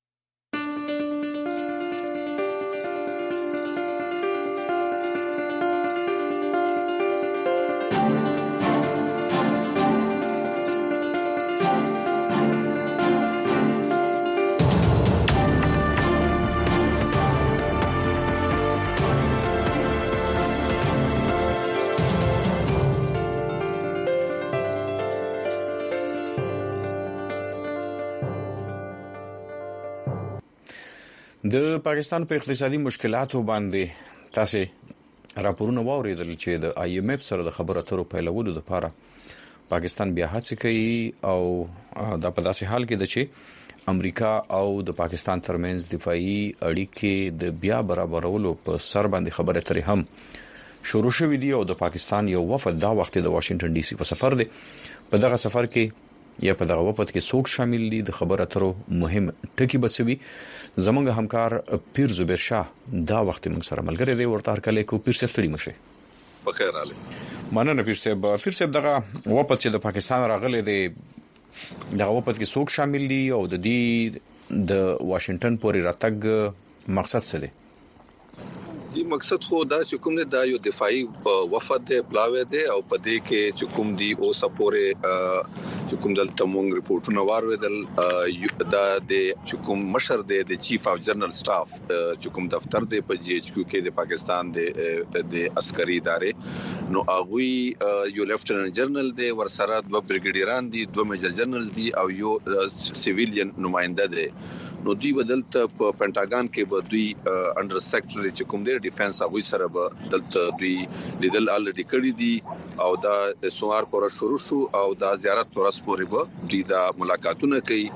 د پاکستان په اقتصادي مشکلاتو باندې تاسو راپورونه واوریدل چې د آی ایم ایف سره د خبرو اترو پیلولو لپاره پاکستان بیا هڅه کوي او دا په داسې حال کې ده چې امریکا او د پاکستان ترمنځ دفاعي اړیکې د بیا برابرولو په سر باندې خبره اترې هم شروع شوې دي او د پاکستان یو وفد دا وخت د واشنگټن ډي سي په سفر دی په دغه سفر کې یا په دغه وفد کې څوک شامل دي د خبره اترو مهم ټکی بچوي زمونږ همکار پیر زبیر شاه دا وخت موږ سره ملګری دی ورته هرکله کو پیر صاحب ستړي مشه بخیر علي مننه پیر صاحب پیر صاحب دغه وفد چې د پاکستان راغلی دی دغه وفد کې څوک شامل دي او د دې د واشنگټن پورې راتګ مقصد څه دی جی مقصد خو دا چې کوم دا یو دفاعي وفد دی پلاوی دی او په دې کې چې کوم دی او سپورې چې کوم دلته مونږ ریپورتونه وارویدل دا د چې کوم مشر دی د چیف اف جنرال سټاف چې کوم دفتر دی په جی ایچ کیو کې د پاکستان د د عسکري ادارې نو هغه یو لیفټننټ جنرال دی ورسره دوه بریګیډیران دي دوه میجر جنرال دي او یو سیویلین نماینده دی نو دوی بدلته په پینټاګان کې به دوی انډر سیکرټری چې کوم دی ډیفنس هغه سره به دلته دوی لیدل الریډي کړی دي او دا سوار پر شروع شو او دا زیارت پر اس پورې به دوی دا ملاقاتونه کوي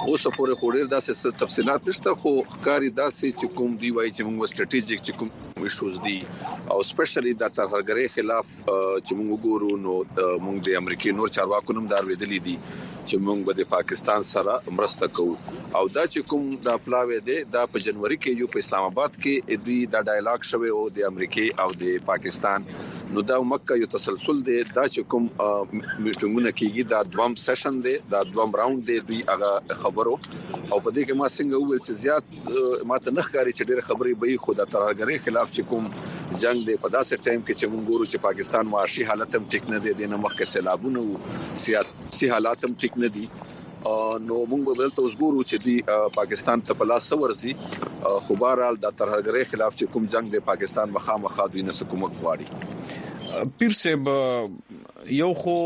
اوس پورې خوري داسې تفصيلات نشته خو ښکاری داسې چې کوم دی وایي چې موږ سټریټیجیک چې کوم ایشوز دي او سپیشلی د ترهګرۍ خلاف چې موږ وګورو نو موږ د امریکای نور چارواکو نوم دار ویدلې دي چې موږ د پاکستان سره مرسته کوو او دا چې کوم د پلاوی دی دا په جنوري کې یو په اسلام آباد کې دوی دا ډایلاګ شوی او د امریکای او د پاکستان نو دا مکه یو تسلسل دی دا چې کوم میټینګونه کیږي دا دوم سیشن دی دا دوم راوند دی دوی هغه خبرو او په دې کې ما څنګه وویل چې زیات ماته نه ښکاري چې ډېر خبرې به خو د ترهګرۍ خلاف چې کوم جنگ دی په داسې ټایم کې چې موږ ګورو چې پاکستان معاشي حالت هم ټیک نه دی د نمخ سیلابونو سیاسي حالات هم ټیک نه دي نو موږ به تل وګورو چې دی پاکستان ته په لاس ورزي خو بهرحال د ترهګرۍ خلاف چې کوم جنگ دی پاکستان مخامخ دوی نه حکومت غواړي پیر صاحب یو خو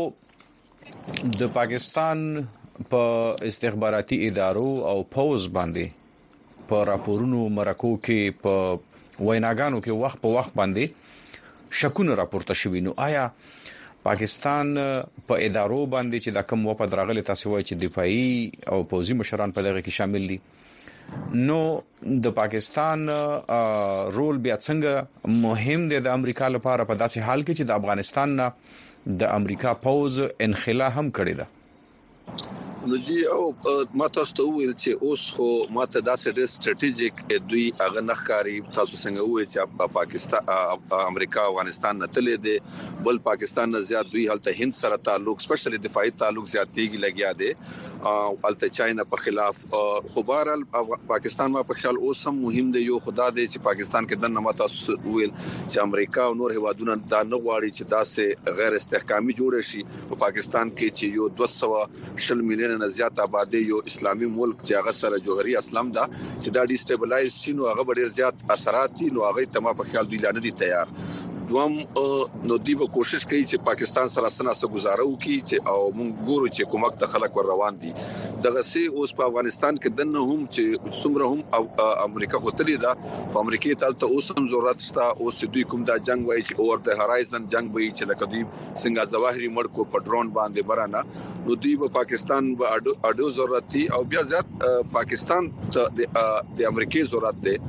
د پاکستان په استخباراتي ادارو او پوز باندې په راپورونو مرکو کې په ویناګانو کې وخت په وخت باندې شکونه راپورته شوي نو آیا پاکستان په ادارو باندې چې د کوم وپد راغلي تاسو وایي چې دفاعي او پوزي مشران په دغه کې شامل دي نو د پاکستان رول بیا څنګه مهم دی د امریکا لپاره په داسې حال کې چې د افغانستان نه د امریکا پوز انخلا هم کړی ده نو جی او ما تاسو ته ویل چې اوس خو ماته داسې ډېر سټریټیجیک دوی هغه نخکاری تاسو څنګه وایي چې پاکستان امریکا افغانستان نه تلې دي بل پاکستان نه زیات دوی هلته هند سره تعلق سپیشلی دفاعي تعلق زیاتېږي لګیا دي او هلته چاینا په خلاف خو بهرال پاکستان ما په خیال اوس هم مهم دی یو خدا دی چې پاکستان کې د نمو تاسو ویل چې امریکا او نور هوادونه دا نه غواړي چې داسې غیر استحکامي جوړ شي په پاکستان کې چې یو دوه سوه ملیون نه زیات آبادی یو اسلامي ملک چې هغه سره جوهري اسلام ده چې دا ډیسټیبلایز شي نو هغه ډیر زیات اثرات دي نو هغه تمام په خیال دی لاندې دي تیار دوم نو دی به کوشش کوي چې پاکستان سره سره سره گزاره وکړي چې او موږ ګورو چې کومک ته خلک ور روان دي دغه سي اوس په افغانستان کې دنه هم چې څومره هم امریکا هوتلې ده په امریکا ته تل اوس هم ضرورت شته اوس دوی کوم دا جنگ وایي چې اور د هرایزن جنگ وایي چې لکه دوی څنګه ظواهري مړ کو په ډرون باندې برانه نو دوی په پاکستان به اډو ضرورت دي او بیا زیات پاکستان ته د امریکای ضرورت دي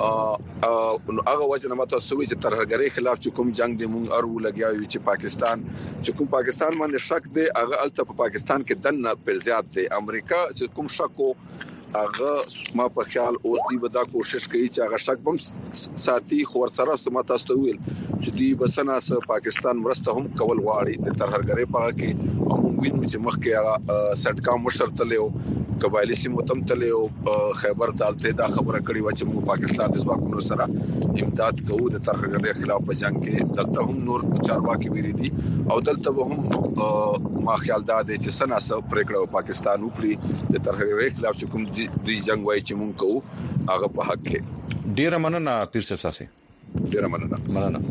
او هغه وجه نه ماته سوي چې ترهګرۍ خلاف کوم جنگ د مونږ ارو لګیاوي چې پاکستان چې کوم پاکستان باندې شک دی هغه الته په پاکستان کې دنه پر زیات دی امریکا چې کوم شکو هغه ما په خیال او دی به دا کوشش کوي چې هغه شک بم ساتي خو سره سم تاسو ویل چې دی بسنه سره پاکستان مرسته هم کول غواړي د ترهګرۍ په کې او موږ وینو چې مخکې هغه سټکام مشرتلو قبایلی سیمو تم تلو خیبر تالته دا خبره کړې و چې موږ پاکستان د ځواکونو سره امداد کوو د ترهګرۍ خلاف په جنگ کې دلته هم نور چارواکي ویلي دي او دلته هم ما خیال دا دی چې سنا سره پریکړه پاکستان وکړي د ترهګرۍ خلاف چې کوم دوی جنگ وایي چې مونږ کوو هغه په حق کې ډیر مننه پیر صاحب ساسي ډیر مننه مننه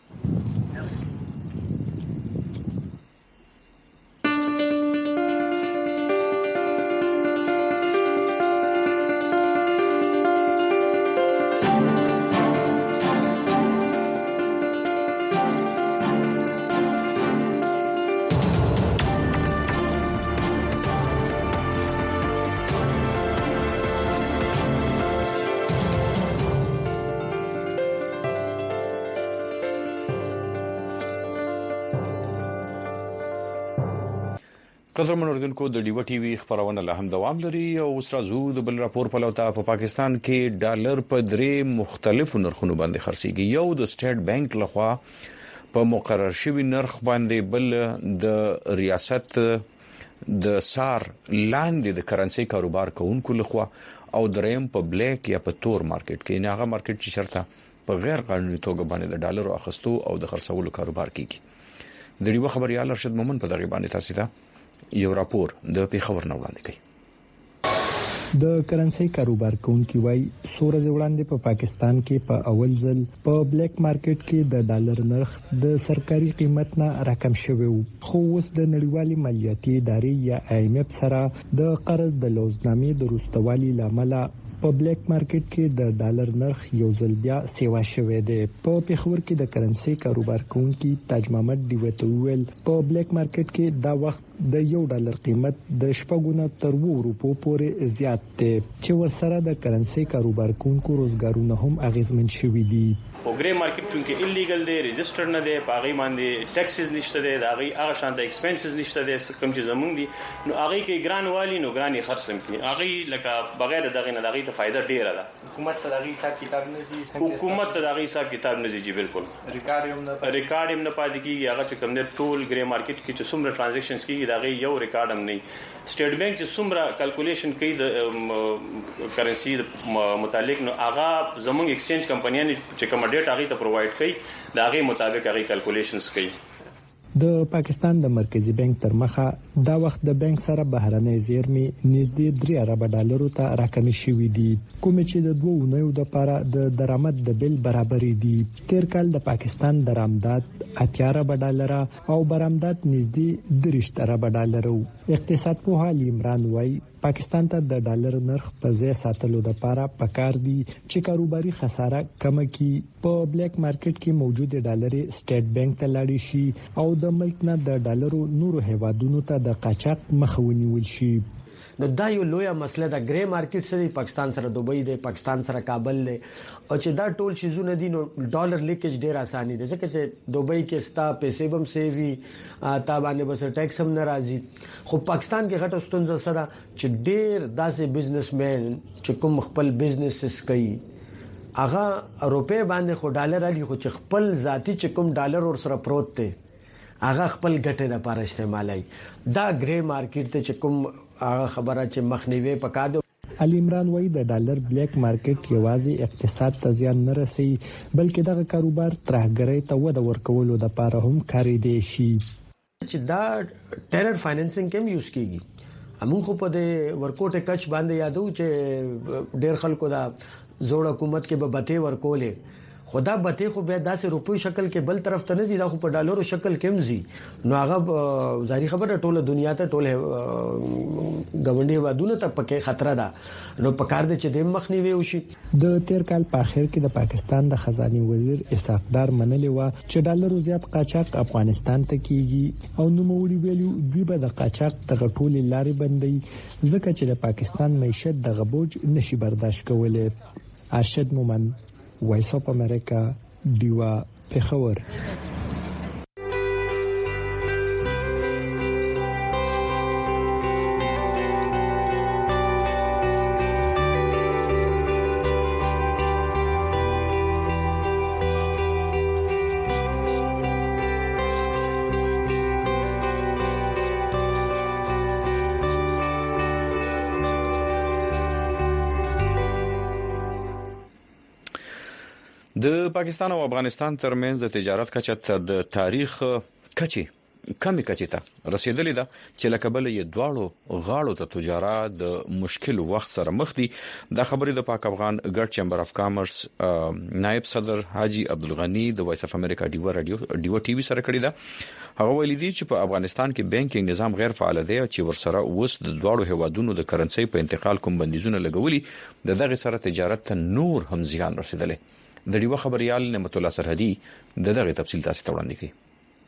قدرمن اوردونکو د ډیو ټي وي خبرونه له هم دوام لري او اوس راځو د بل راپور په لوتا په پاکستان کې ډالر په درې مختلفو نرخونو باندې خرڅيږي یو د سټیټ بانک لخوا په مقرر شوی نرخ باندې بل د ریاست د سار لاندې د کرنسي کاروبار کوونکو لخوا او دریم په بلیک یا په تور مارکیټ کې نه هغه مارکیټ چې شرطه په غیر قانوني توګه باندې د ډالر اخستو او د خرڅولو کاروبار کیږي د ډیو خبريال ارشد مومن په دغه باندې تاسو ته یو راپور د پیښور نه وړاندې کړي د کرنسي کاروبار کوونکي وای سورز وړاندې په پاکستان کې په اول ځل په بلیک مارکیټ کې د ډالر نرخ د سرکاري قیمت نه راکم شوی وو خو اوس د نړیوالي مالیاتي ادارې یا آی ایم اف سره د قرض د لوزنامې د روستوالي لامل په بلیک مارکیټ کې د ډالر نرخ یو ځل بیا سیوا شوې ده. په پیښور کې د کرنسي کاروبار کوونکی تاج محمد دیوته ویل په بلیک مارکیټ کې دا وخت د یو ډالر قیمت د شپږونه تر وو روپو پورې زیات دی چې ورسره د کرنسي کاروبار کوونکو روزګارونه هم اغیزمن شوي دي. او ګری مارکیټ چونکه ایلیګل دی، ريجستر نه دی، پاغي باندې ټیکسز نشته دی، دا غي هغه شانته ایکسپنسز نشته دی کوم چې زمونږ دي، نو هغه کې ګران والی نو ګراني خرڅم کی هغه لکه بغیر دغه نه دغه ته فائدہ ډیره ده. حکومت سره هغه حساب کتاب نه دي، حکومت ته هغه حساب کتاب نه دي بالکل، ریکارډ هم نه ریکارډ هم نه پاتې کیږي. هغه چې کوم دی ټول ګری مارکیټ کې چې څومره ټرانزیکشنز کیږي دا غي یو ریکارډ هم نه. سټیټ بانک چې څومره کیلکولیشن کوي د کرنسي متعلق نو هغه زمونږ ایکسچینج کمپنیانه چې کوم ډیټا هغه ته پرووایډ کوي دا غي مطابق هغه کیلکولیشنز کوي. د پاکستان د مرکزی بانک تر مخه دا وخت د بانک سره بهرنۍ زیرمې نږدې درې ارب ډالرو ته راکمې شوې دي، کوم چې د دوه اونیو د لپاره د درآمد د بیل برابرې دي. تیر کال د پاکستان درآمدات اتیا ارب ډالر او برآمدات نږدې دریشت ارب ډالر. اقتصاد پوه علي عمران وايي پاکستان ته د ډالر نرخ په ځای ساتلو لپاره پکار دي چې کاروباري خساره کم کړي. په بلیک مارکیټ کې موجود ډالر سټیټ بانک ته لاړ شي او د ملک نه د ډالرو نورو هیوادونو ته د قاچاق مخه ونیول شي. نو دا یو لوی مسله د ګری مارکیټ سره پاکستان سره دوبۍ دی، پاکستان سره کابل دی، او چې دا ټول شیزونه دي نو ډالر لیکیج ډیر اساني دي ځکه چې دوبۍ کې ستا پیسې بم سیوي تا باندې بس ټیکس هم ناراضي. خو پاکستان کې غټه ستونزه سره چې ډیر داسې بزنسمن چې کوم خپل بزنسز کوي هغه روپے باندې خو ډالر علي خو چې خپل ذاتی چې کوم ډالر ور سره پروت دی هغه خپل ګټه لپاره استعمالای. دا ګری مارکیټ ته چې کوم هغه خبره چې مخنیوي پکاده. علي عمران وایي د ډالر بلیک مارکیټ یوازې اقتصاد ته زیان نه رسي بلکې دغه کاروبار ترهګرۍ ته وده ورکولو لپاره هم کاریدي شي. چې دا ټیرر فاینانسینګ کوم یوز کیږي همون خو په د ورکوټ کچ باندې یادو چې ډیر خلکو دا زوړ حکومت کې به بته ورکولې خدا بته خو به داسې روپوي شکل کې بل طرف ته نه زیاده خو په ډالرو شکل کې مزي نو هغه ظاهري خبره ټوله دنیا ته ټوله غونډي ودونه ته پکې خطر ده نو پکار دي چې د مخنیوي وشي. د تیر کال په اخر کې د پاکستان د خزاني وزیر اسحاق ډار منلې و چې ډالرو زیات قاچاق افغانستان ته کیږي او نو موړي ویلو دوی به د قاچاق د غټولې لارې بندي ځکه چې د پاکستان معیشت د غبوج نشي برداشت کولای. ارشد مومن وایس اف امریکا دیوا پیښور. د پاکستان او افغانستان ترمنځ د تجارت کچه د تاریخ کچې کمی کچې ته رسیدلې ده چې لکه بل یې دواړو غاړو ته تجارت د مشکل وخت سره مخ دي. دا خبرې د پاک افغان ګډ چیمبر اف کامرس نائب صدر حاجی عبدالغنی د وایس اف امریکا ډیو رادیو ډیو ټي وي سره کړی ده. هغه ویلي دي چې په افغانستان کې بانکینګ نظام غیر فعال دی چې ورسره اوس د دواړو هیوادونو د کرنسي په انتقال کوم بندیزونه لګولي د دغه سره تجارت ته نور هم زیان رسیدلې. د ډیو خبريال نعمت الله سرحدي دغه تفصیل تاسو ته وړاندې کړي.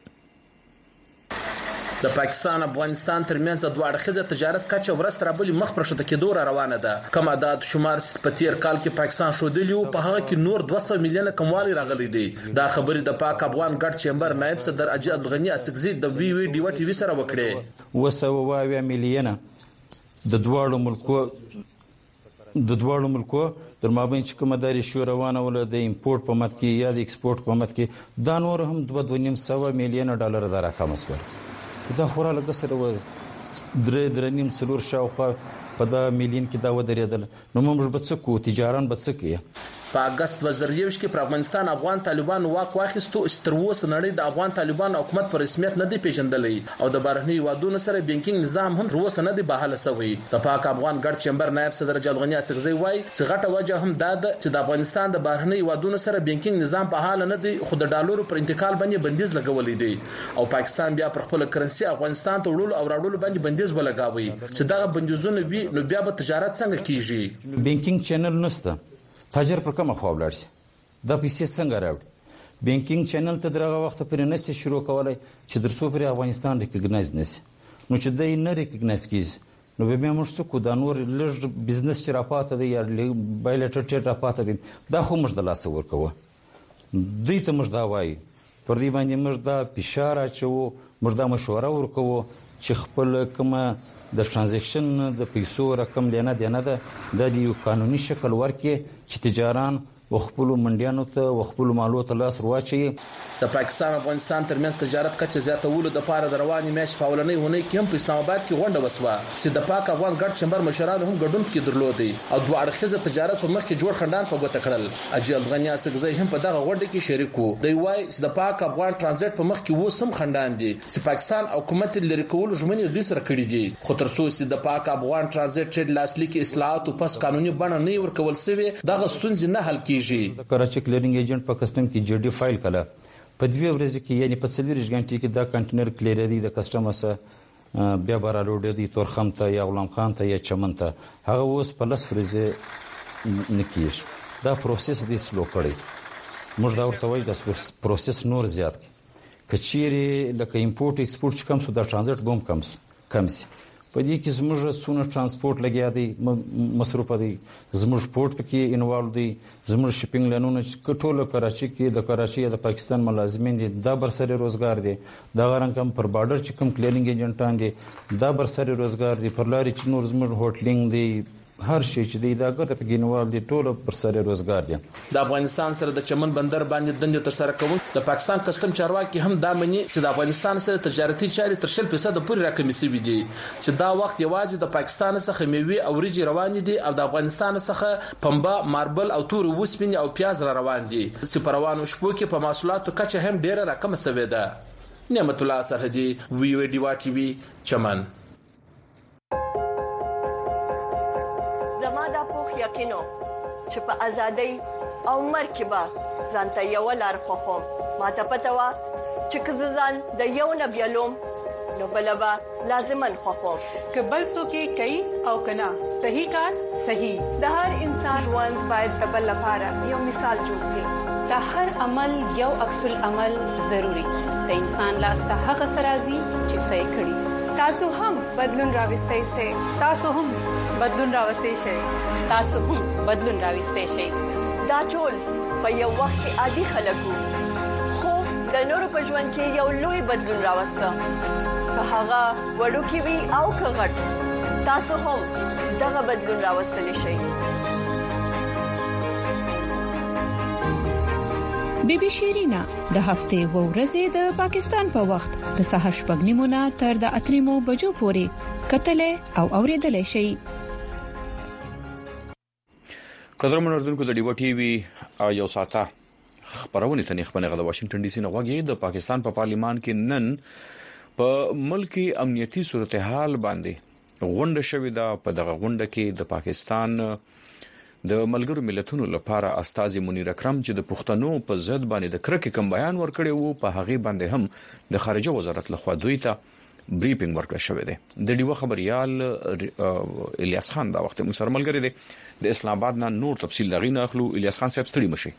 د پاکستان افغانستان ترمنځ د دوه اړخیزه تجارت کچه ورسره بل مخ پرشته کېدو روانه ده. کوم عدد شمار په تیر کال کې پاکستان شودلیو په هغه کې نور دوه سوه میلیونه کموالی راغلي دي. دا خبرې د پاک افغان ګډ چیمبر نائب صدر حاجی عبدالغنی اسکزي د وی وی ډیو ټي وي سره وکړي. وسوه میلیونه د دوه ملکو د دوه ملکو در مابین چې کومه داري شو روانه ول د امپورټ په مت کې یا د ایکسپورټ په مت کې دا نور هم دوه دوه سوه میلیونه ډالر د راکم اسول. دا خورا لږ سره و درې درې نیم څلور شاوخوا په دا میلیون کې دا ودرېدل. نو موږ به څه کو تجاران به څه کوي په اگست دوه زره یو کې پر افغانستان افغان طالبان واک واخیستو تر اوسه نړۍ د افغان طالبان حکومت پر رسمیت نه دی پیژندلې او د بهرنی وادونو سره بانکینګ نظام هم تر اوسه نه دی بحاله شوی. د پاک افغان ګډ چمبر نائب صدر جلغنی اڅکزی وای چې غټه وجه هم دا ده چې د افغانستان د بهرنی وادونو سره بانکینګ نظام په حال نه دی خو د ډالرو پر انتقال باندې بندیز لګولې دی او پاکستان بیا پر خپل کرنسي افغانستان ته وړول او راوړل باندې بندیز ولګاوي چې دا بندیزونه وی نو بیا به تجارت څنګه کیږي. بانکینګ چینل نشته تاجر پر کومه خو ولاړ شي د پیسې څنګه راوړي بانکینګ چینل ته درغه وخت پرې نسي شروع کولای چې درڅو پر افغانستان ریکګنایز نشي نو چې دای نه ریکګنایز کیږي نو به موږ څه کو د نور لږ بزنس چې راپاته دی یا بایلټر چې راپاته دی دا خو موږ د لاس ورکوه دوی ته موږ دا وایي پر دې باندې موږ دا فشار اچو موږ دا مشوره ورکوو چې خپل کومه د ترانزیکشن د پیسو رقم لینه دی نه ده د یو قانوني شکل ورکې چې تجاران وخپل منډیانو ته وخپل مالو ته لاس ورواچي. د پاکستان افغانستان ترمنځ تجارت کچه زیاتولو د پاره د رواني میاشت په اولنۍ هونۍ کې هم په اسلام آباد کې غونډه وسوه چې د پاک افغان ګډ چمبر مشرانو هم ګډون کې درلودي او دوه اړخیزه تجارت په مخ کې جوړ خندان په ګوته کړل. اجل غنی اڅکزی هم په دغه غونډه کې شریک وو. دی وای چې د پاک افغان ترانزیت په مخ کې وسم خندان دي چې پاکستان حکومت لري کول ژمنې د سره کړې دي خو تر څو چې د پاک افغان ترانزیت ټریډ لاسلیک اصلاحات او پس قانوني بڼه نه ورکول شوی دغه ستونزې نه حل کیږي. کراچي کلیرینګ ایجنټ په کسٹم کې جی ډی فایل کړه په دوه ورځې کې یعنی په څلور غنټې کې دا کنټینر کلیر دی د کسٹمر سره بیا بار اړوډ دی تورخم ته یا غلام خان ته یا چمن ته هغه اوس په لس ورځې نکیش دا پروسس دی سلو کړی موږ دا ورته وایي د پروسس نور زیات کچيري لکه امپورټ ایکسپورټ کم سو دا ترانزیت بوم کم کم سي په دې کې زموږ څونه ترانسپورت لګیا دی مصرف دی زموږ پورت پکې انوالو دی زموږ شپینګ لانونه کټوله کراچي کې د کراچي یا د پاکستان ملازمین دي دا برسره روزګار دي دا غران کم پر بارډر چې کم کلینینګ ایجنټان دي دا برسره روزګار دي پر لاري چې نور زموږ هوټلینګ دی هر شي چې دی دا ګټه په ګینوال دي ټول پر سره روزګار دي. د افغانستان سره د چمن بندر باندې دند تر سره کوم د پاکستان کسٹم چارواکي هم دا مني چې د افغانستان سره تجارتي چارې تر شل فیصد پورې راکمې سوي دي چې دا وخت یوازې د پاکستان څخه میوه او وريجي روان دي او د افغانستان څخه پنبه ماربل او تور وسپین او پیاز را روان دي چې په روانو شپو کې په محصولاتو کچه هم ډیره راکمه شوې ده. نعمت الله سرحدي وی وی ډی وا ټي وی چمن. یقینو چې په ازادۍ او مرکبه ځانته یو لار خوخم ماته پته وا چې کززان د یو نبیلوم نو بلبا لازمن خوخم کبل څوک کوي او کنا صحیح کار صحیح د هر انسان ژوند باید د بل لپاره یو مثال جوړ شي د هر عمل یو عکس العمل ضروری د انسان لاس ته هغه سرازي چې صحیح کړي. تاسو هم بدلون راوستئ سي تاسو هم بدلون راوستئ شئ تاسو هم بدلون راوستئ شئ. دا ټول په یو وخت کې عادي خلکو خو د نورو په ژوند کې یو لوی بدلون راوسته که هغه وړوکی وي او که غټ تاسو هم دغه بدلون راوستلی شئ. بی بی شیرینا د هفته و ورځې د پاکستان په وخت د سحر شپږ نیمونه تر د اتریمو بجو پورې کتلې او اوریدلې شي. قدرمن اردوونکو د ډیو ټي وي یو ساته خبرونه تنې خبرونه غو واشنگټن ډي سي نه وغږی د پاکستان په پارلیمان کې نن په ملکی امنیتي صورتحال باندې غونډه شوې ده. په دغه غونډه کې د پاکستان د ملګرو ملتونو لپاره استاذ منیر اکرم چې د پښتنو په ضد باندې د کرکې کم بیان ورکړی وو په هغه باندې هم د خارجه وزارت لخوا دوی ته بریفینګ ورکړل شوې ده. د ډیو خبريال الیاس خان دا وخت موږ سره ملګری دی د اسلام آباد نه نور تفصیل دغې نه اخلو. الیاس خان صاحب ستړي مشي.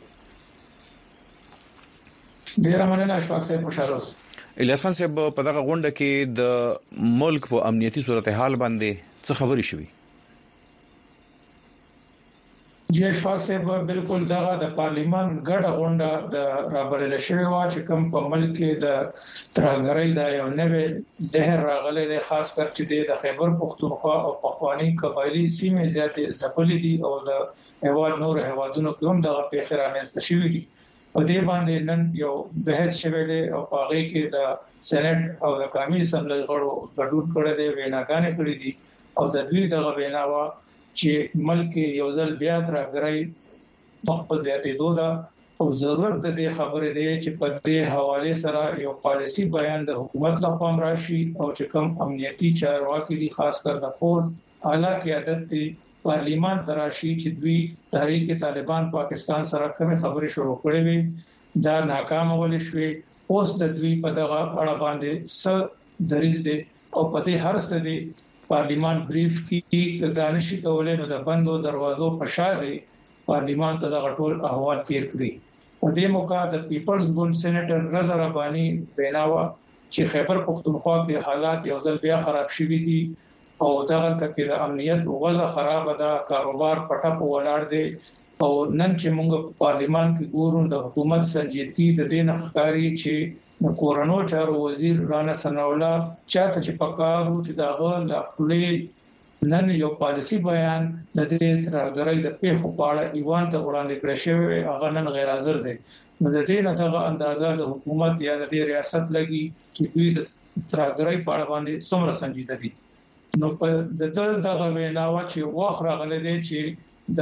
ډیر مننه اشفاق صاحب خوشاله اوس. الیاس خان صاحب په دغه غونډه کې د ملک په امنیتي صورتحال باندې څه خبرې شوې؟ جی اشفاق صاحب بالکل دغه د پارلیمان ګډه غونډه د رابرل شوی و چې کوم په ملک کې د ترهګرۍ د یو نوې لهر راغلی دی خاص کر چې د خیبر پختونخوا او پخوانی قبایلی سیمې ذاتي ځپلې دي او د هواد نور هوادونو کې هم دغه پیښه رامنځته شوې دي. په دې باندې نن یو بحث شوی دی او په هغه کې د سېنات او د قومي اسمبلی غړو ګډون کړی دی ویناګانې کړې دي او د دوی دغه ویناوه چې ملک یو ځل بیا ترهګرۍ په زیاتېدو ده او ضرورت د دې خبرې دی چې په دې حواله سره یو پالیسی بیان د حکومت لخوا راشي او چې کوم امنیتي چارواکي دي خاص کر د پور اعلی قیادت دي پارلیمان تراشي چې دوی تحریک طالبان پاکستان سره کوم خبرې شروع کړې وي دا ناکام ول شوې اوس د دوی په دغه اړه باندې س دریز دي او په دې هر څه دي پارلیمان بریف کې دانشي کولې نو د بندو دروازو په شاده پارلیمان ته د غټول احوال تیر کړی په دې موقع د پیپلز ګوند سېنیټر رضا رباني ویناوه چې خیبر پختونخوا کې حالات یو ځل بیا خراب شوي دي او دغه کې د امنیت وضع خراب ده کاروبار پټه ولاړ دي او نن چې موږ پارلیمان کې ګورو د حکومت سنجیدګي د دې نخکاری چې د کورونو چارو وزیر رانا سناولا چاته چې پکارو چې داغه د خپل نن یو پالیسی بیان د دې ترغړې د پیښو په اړه ایوان ته وړاندې کړی شوی هغه نن غیر حاضر دی نو د دې نه دغه اندازه د حکومت یا د ریاست لګي چې دوی د ترغړې په اړه باندې څومره سنجیده دي نو په دغه ویناوه چې واخ راغلی دی چې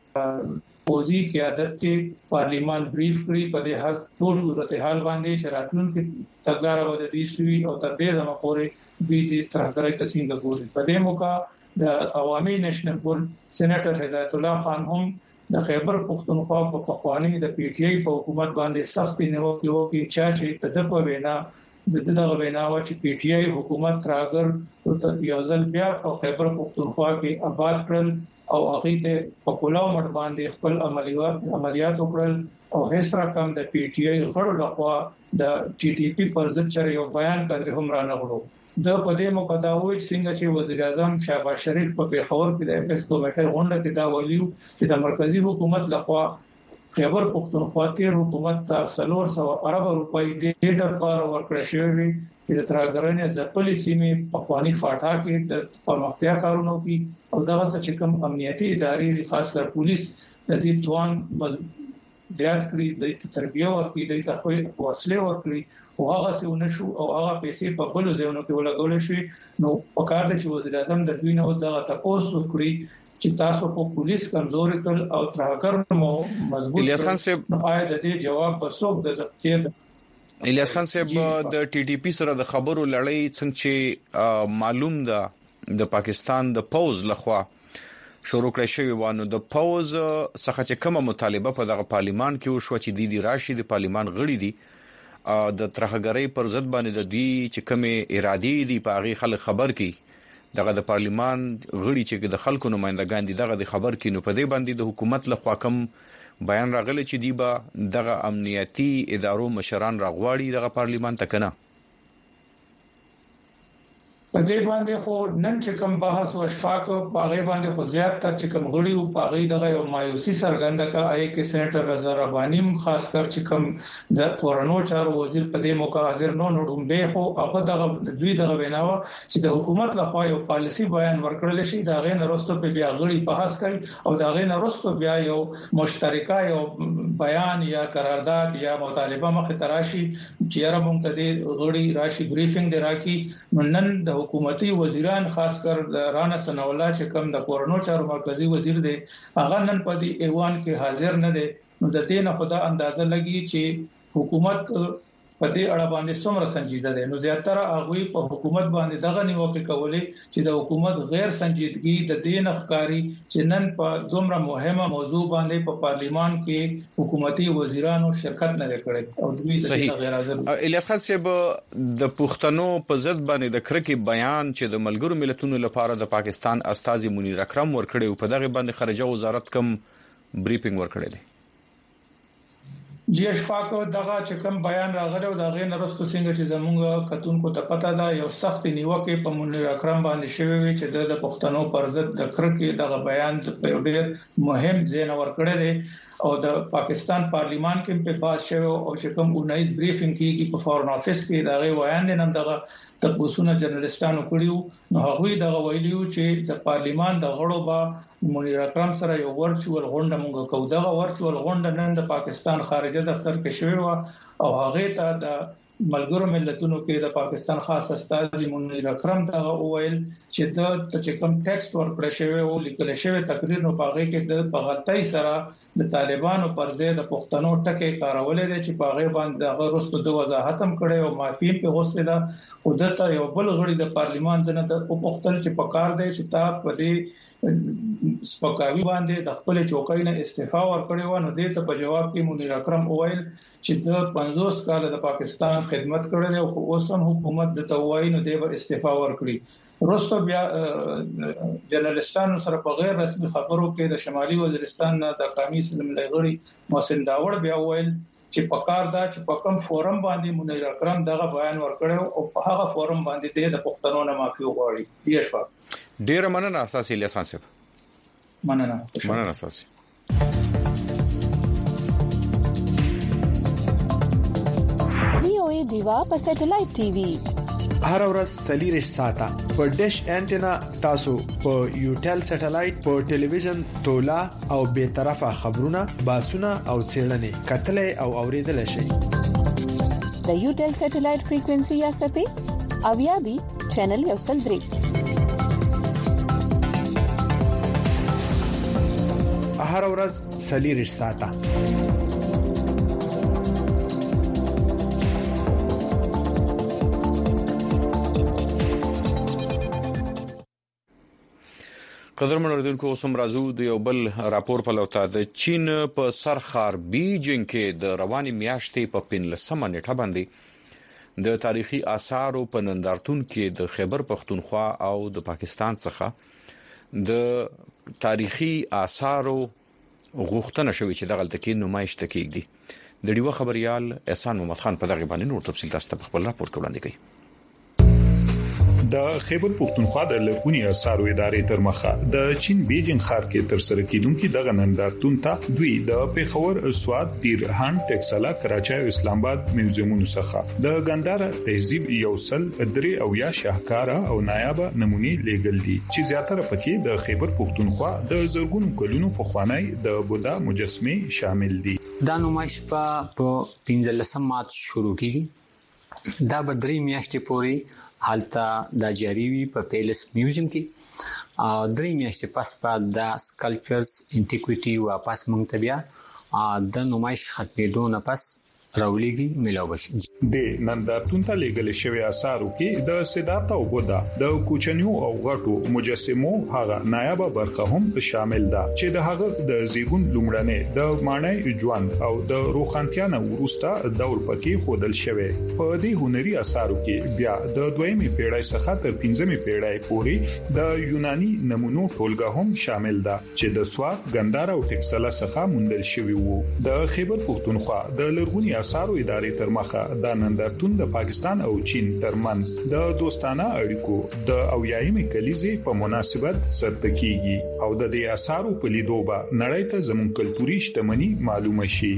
د پوزي کې عادت پارلیمان بریف کړی په دې هڅ ټول صورتحال باندې چې راتلونکي تګلارې ود دي شوی او تر دې زموږ پورې دوی د ترغړې تسینګ ګوري په دې موقع د عوامي نېشنل ګوند سېنیټر هدایت الله خان هم د خیبر پختونخوا په پخوانی د پی ټی آی په حکومت باندې سخت نیوکه وکړي چې د دغه وینا د دغه وینا چې پی ټی آی حکومت راګر یو ځل بیا په خیبر پختونخوا کې آباد کړل او هغه ته په کولاو مټ باندې خپل عملیات عملیات وکړل او هیڅ رقم د پی ټی آی غړو لخوا د ټي ټي پی پر ضد چر یو بیان کړی هم را نغړو د په دې مقدمه څنګه چې وزیر اعظم شهباز شریف په پیښور کې د اپسټو میټر غونډه کې دا ویلو چې د مرکزی حکومت لخوا خیبر پختونخوا تیر حکومت ته څلور سوه ارب روپۍ ډېر لپاره ورکړل شوی چې د ترګرنې ځپلې سیمې په خواني فاټا کې د پرمختیا کارونو کې او دغه چې کوم امنیتي ادارې خاص کر پولیس د دې توان زیات کړی د تربیه ورکړي د تخوي وسلې ورکړي او هغه څه ونشو او هغه پیسې په بل ځایونو کې ولګول شي نو په کار د چې وزیر اعظم د دوی نه دغه تاسو کړی چې تاسو خو پولیس کمزوري کړ او ترهګر مو مضبوط الیاس خان صاحب نو آیا د دې جواب په څوک د ځکه الیاس خان صاحب د ټي ټي پی سره د خبرو لړۍ څنګه چې معلوم ده د پاکستان د پوز لخوا شروع کړی شوی وانه د پوز څخه چې کومه مطالبه په دغه پارلیمان کې وشو چې د دې راشي د پارلیمان غړي دي د ترهګرۍ پر ضد باندې د دوی چې کومه ارادي دي په هغه خلک خبر کی دغه د پارلیمان غړي چې د خلکو نمائندگان دي دغه د خبر کی نو په دې باندې د حکومت لخوا کوم بیان راغلی چې دی به دغه امنیتي ادارو مشران راغواړي دغه پارلیمان ته کنه په دې باندې خو نن چې کوم بحث او اشفاق په هغه باندې خو زیات تر چې کوم غړي او په هغه دغه یو مایوسی سرګنده کا آی کې سېنیټر رضا رباني خاص کر چې کوم د کورونو چارو وزیر په دې موقع حاضر نو نوډمبه خو هغه دغه دوی دغه ویناوه چې د حکومت لخوا یو پالیسی بیان ورکړل شي دا غي نرستو په بیا غړي بحث کوي او دا غي نرستو بیا یو مشترکه یو بیان یا قرارداد یا مطالبه مخ تراشي چې را مونږ ته د غړي راشي بریفینګ دراکي نن د حکومتي وزیران خاص کر رانا سناولا چې کوم د کورونو چارو مرکزی وزیر دی هغه نن په دې ایوان کې حاضر نه دی نو د دې نه خدا اندازه لګي چې حکومت په دې اړه باندې څومره سنجیده ده نو زیاتره هغه په حکومت باندې دغه نیوکه کولې چې د حکومت غیر سنجیدګي د دې نخکاری چې نن په دومره مهمه موضوع باندې په پارلیمان کې حکومتي وزیرانو شرکت نه کړي او دوی د غیر حاضر الیاس خان صاحب د پښتنو په ضد باندې د کرکي بیان چې د ملګرو ملتونو لپاره د پاکستان استاذ منیر اکرم ورکړي او په دغه باندې خارجه وزارت کوم بریفینګ ورکړي دي جی اشفاق دغه چې کوم بیان راغلی او دغه نرستو څنګه چې زموږ کتونکو ته پته ده یو سخت نیوکه په منیر اکرم باندې شوی وي چې د پښتنو پر ضد د کرکې دغه بیان په ډېر مهم ځای نور کړی دی او د پاکستان پارلیمان کې په پاس شوی او چې کوم اونایز بریفینګ کیږي په فورن افیس کې دغه ویان نن دغه تاسو جرنالستانو کړیو نو هغه دغه ویلیو چې د پارلیمان د غړو با منیر اکرم سره یو ورچوال غونډه مونږ کوو دغه ورچوال غونډه نن د پاکستان خارجه دفتر کې شوی و او هغه ته د ملګرو ملتونو کې د پاکستان خاص استازي منیر اکرم دا وویل چې د تچکم ټیکسټ ورکړی شوی او لیکل شوی تقریر نو پاغه کې د پغتای سره د طالبانو پر ضد د پښتنو ټکي کارولې دي چې پاغه باندې هغه رسو د وضاحت هم کړي او معافي په غوښته ده او دته یو بل غړي د پارلیمان د پښتن چې پکار دی چې تا په دې سپکاوي باندې د خپل چوکۍ نه استعفا ورکړي و نو د ته په جواب کې منیر اکرم وویل چې د پنځوس کال د پاکستان خدمت کړل او اوس هم حکومت د توای نو د استعفا ورکړي روستو بیا جرنالستانو سره په غیر رسمي خبرو کې د شمالي وزیرستان د قومي سلم لغړي محسن داوړ بیا ویل چې پکار دا چې په کوم فورم باندې منیر اکرم دغه بیان ورکړ او په هغه فورم باندې د پښتنو نه معافي وغواړي دیش په ډیر مننه اساسي الیاس خان صاحب مننه مننه اساسي دیوا په سټلایټ ټي وي هر ورځ سلیریش ساته په ډیش انټینا تاسو په یوټل سټلایټ په ټلویزیون تولا او به طرفه خبرونه باسونه او چیرلنې کتلې او اوریدل شي د یوټل سټلایټ فریکوئنسي یا سپې او یا بي چینل یو سل درې هر ورځ سلیریش ساته قدرمن اوریدونکو اوسم راځو د یو بل راپور په لور ته د چین په سرخار بیجینګ کې د رواني میاشتې په پنځلسمه نیټه باندې د تاریخي آثارو په نندارتون کې د خیبر پختونخوا او د پاکستان څخه د تاریخي آثارو غوښتنه شوې چې دغه تکي نمایش تکېږي د ډیو خبريال احسان محمد خان په دغه باندې نور تفصیل تاسو په خپل راپور کې وړاندې کوي د خیبر پختونخوا د لرغونی آثارو ادارې تر مخه د چین بیجینګ ښار کې تر سره کیدونکو دغه نندارتون ته دوی د پیښور سواد پیرهان ټکسلا کراچۍ او اسلام آباد میوزیمونو څخه د ګنداره تهذیب یوسل درې او یا شاهکارا او نایابه نمونه لیږل دي چې زیاتره پکې د خیبر پختونخوا د زرګونو کلونو په خوانی د بودا مجسمه شامل دي دا نمایش په پنځلسم مارچ شروع کیږي دا بدري میاشتې پوري حالتا د جاریوي په پیلس میوزیم کې او درې میاشتې پس بعد د سکلپچرز انټیکویټي واپس مونږ ته بیا د نمایش ختمېدو نه پس راولېږي ملاو شي د نندارتون ته لګل شوی آثارو کې د سیدارت او بودا د کوچنیو او غټو مجسمو هغه نایابه برخه هم شامل ده چې د هغه د زیګون لومړنۍ د مانای ژوند او د روخانتیانه ورستا دور پکې خودل شوی په دې هنري آثارو کې بیا د دویمې پیړۍ څخه تر پنځمې پیړۍ پورې د یوناني نمونو ټولګه هم شامل ده چې د سواد ګنداره او ټکسلا څخه موندل شوی وو د خیبر پختونخوا د لرغونی آثارو ادارې تر مخه د نندارتون د پاکستان او چین ترمنځ د دوستانه اړیکو د اویایمې کلیزې په مناسبت سرته کیږي او د دې آثارو په لیدو به نړۍ ته زموږ کلتوري شتمنۍ معلومه شي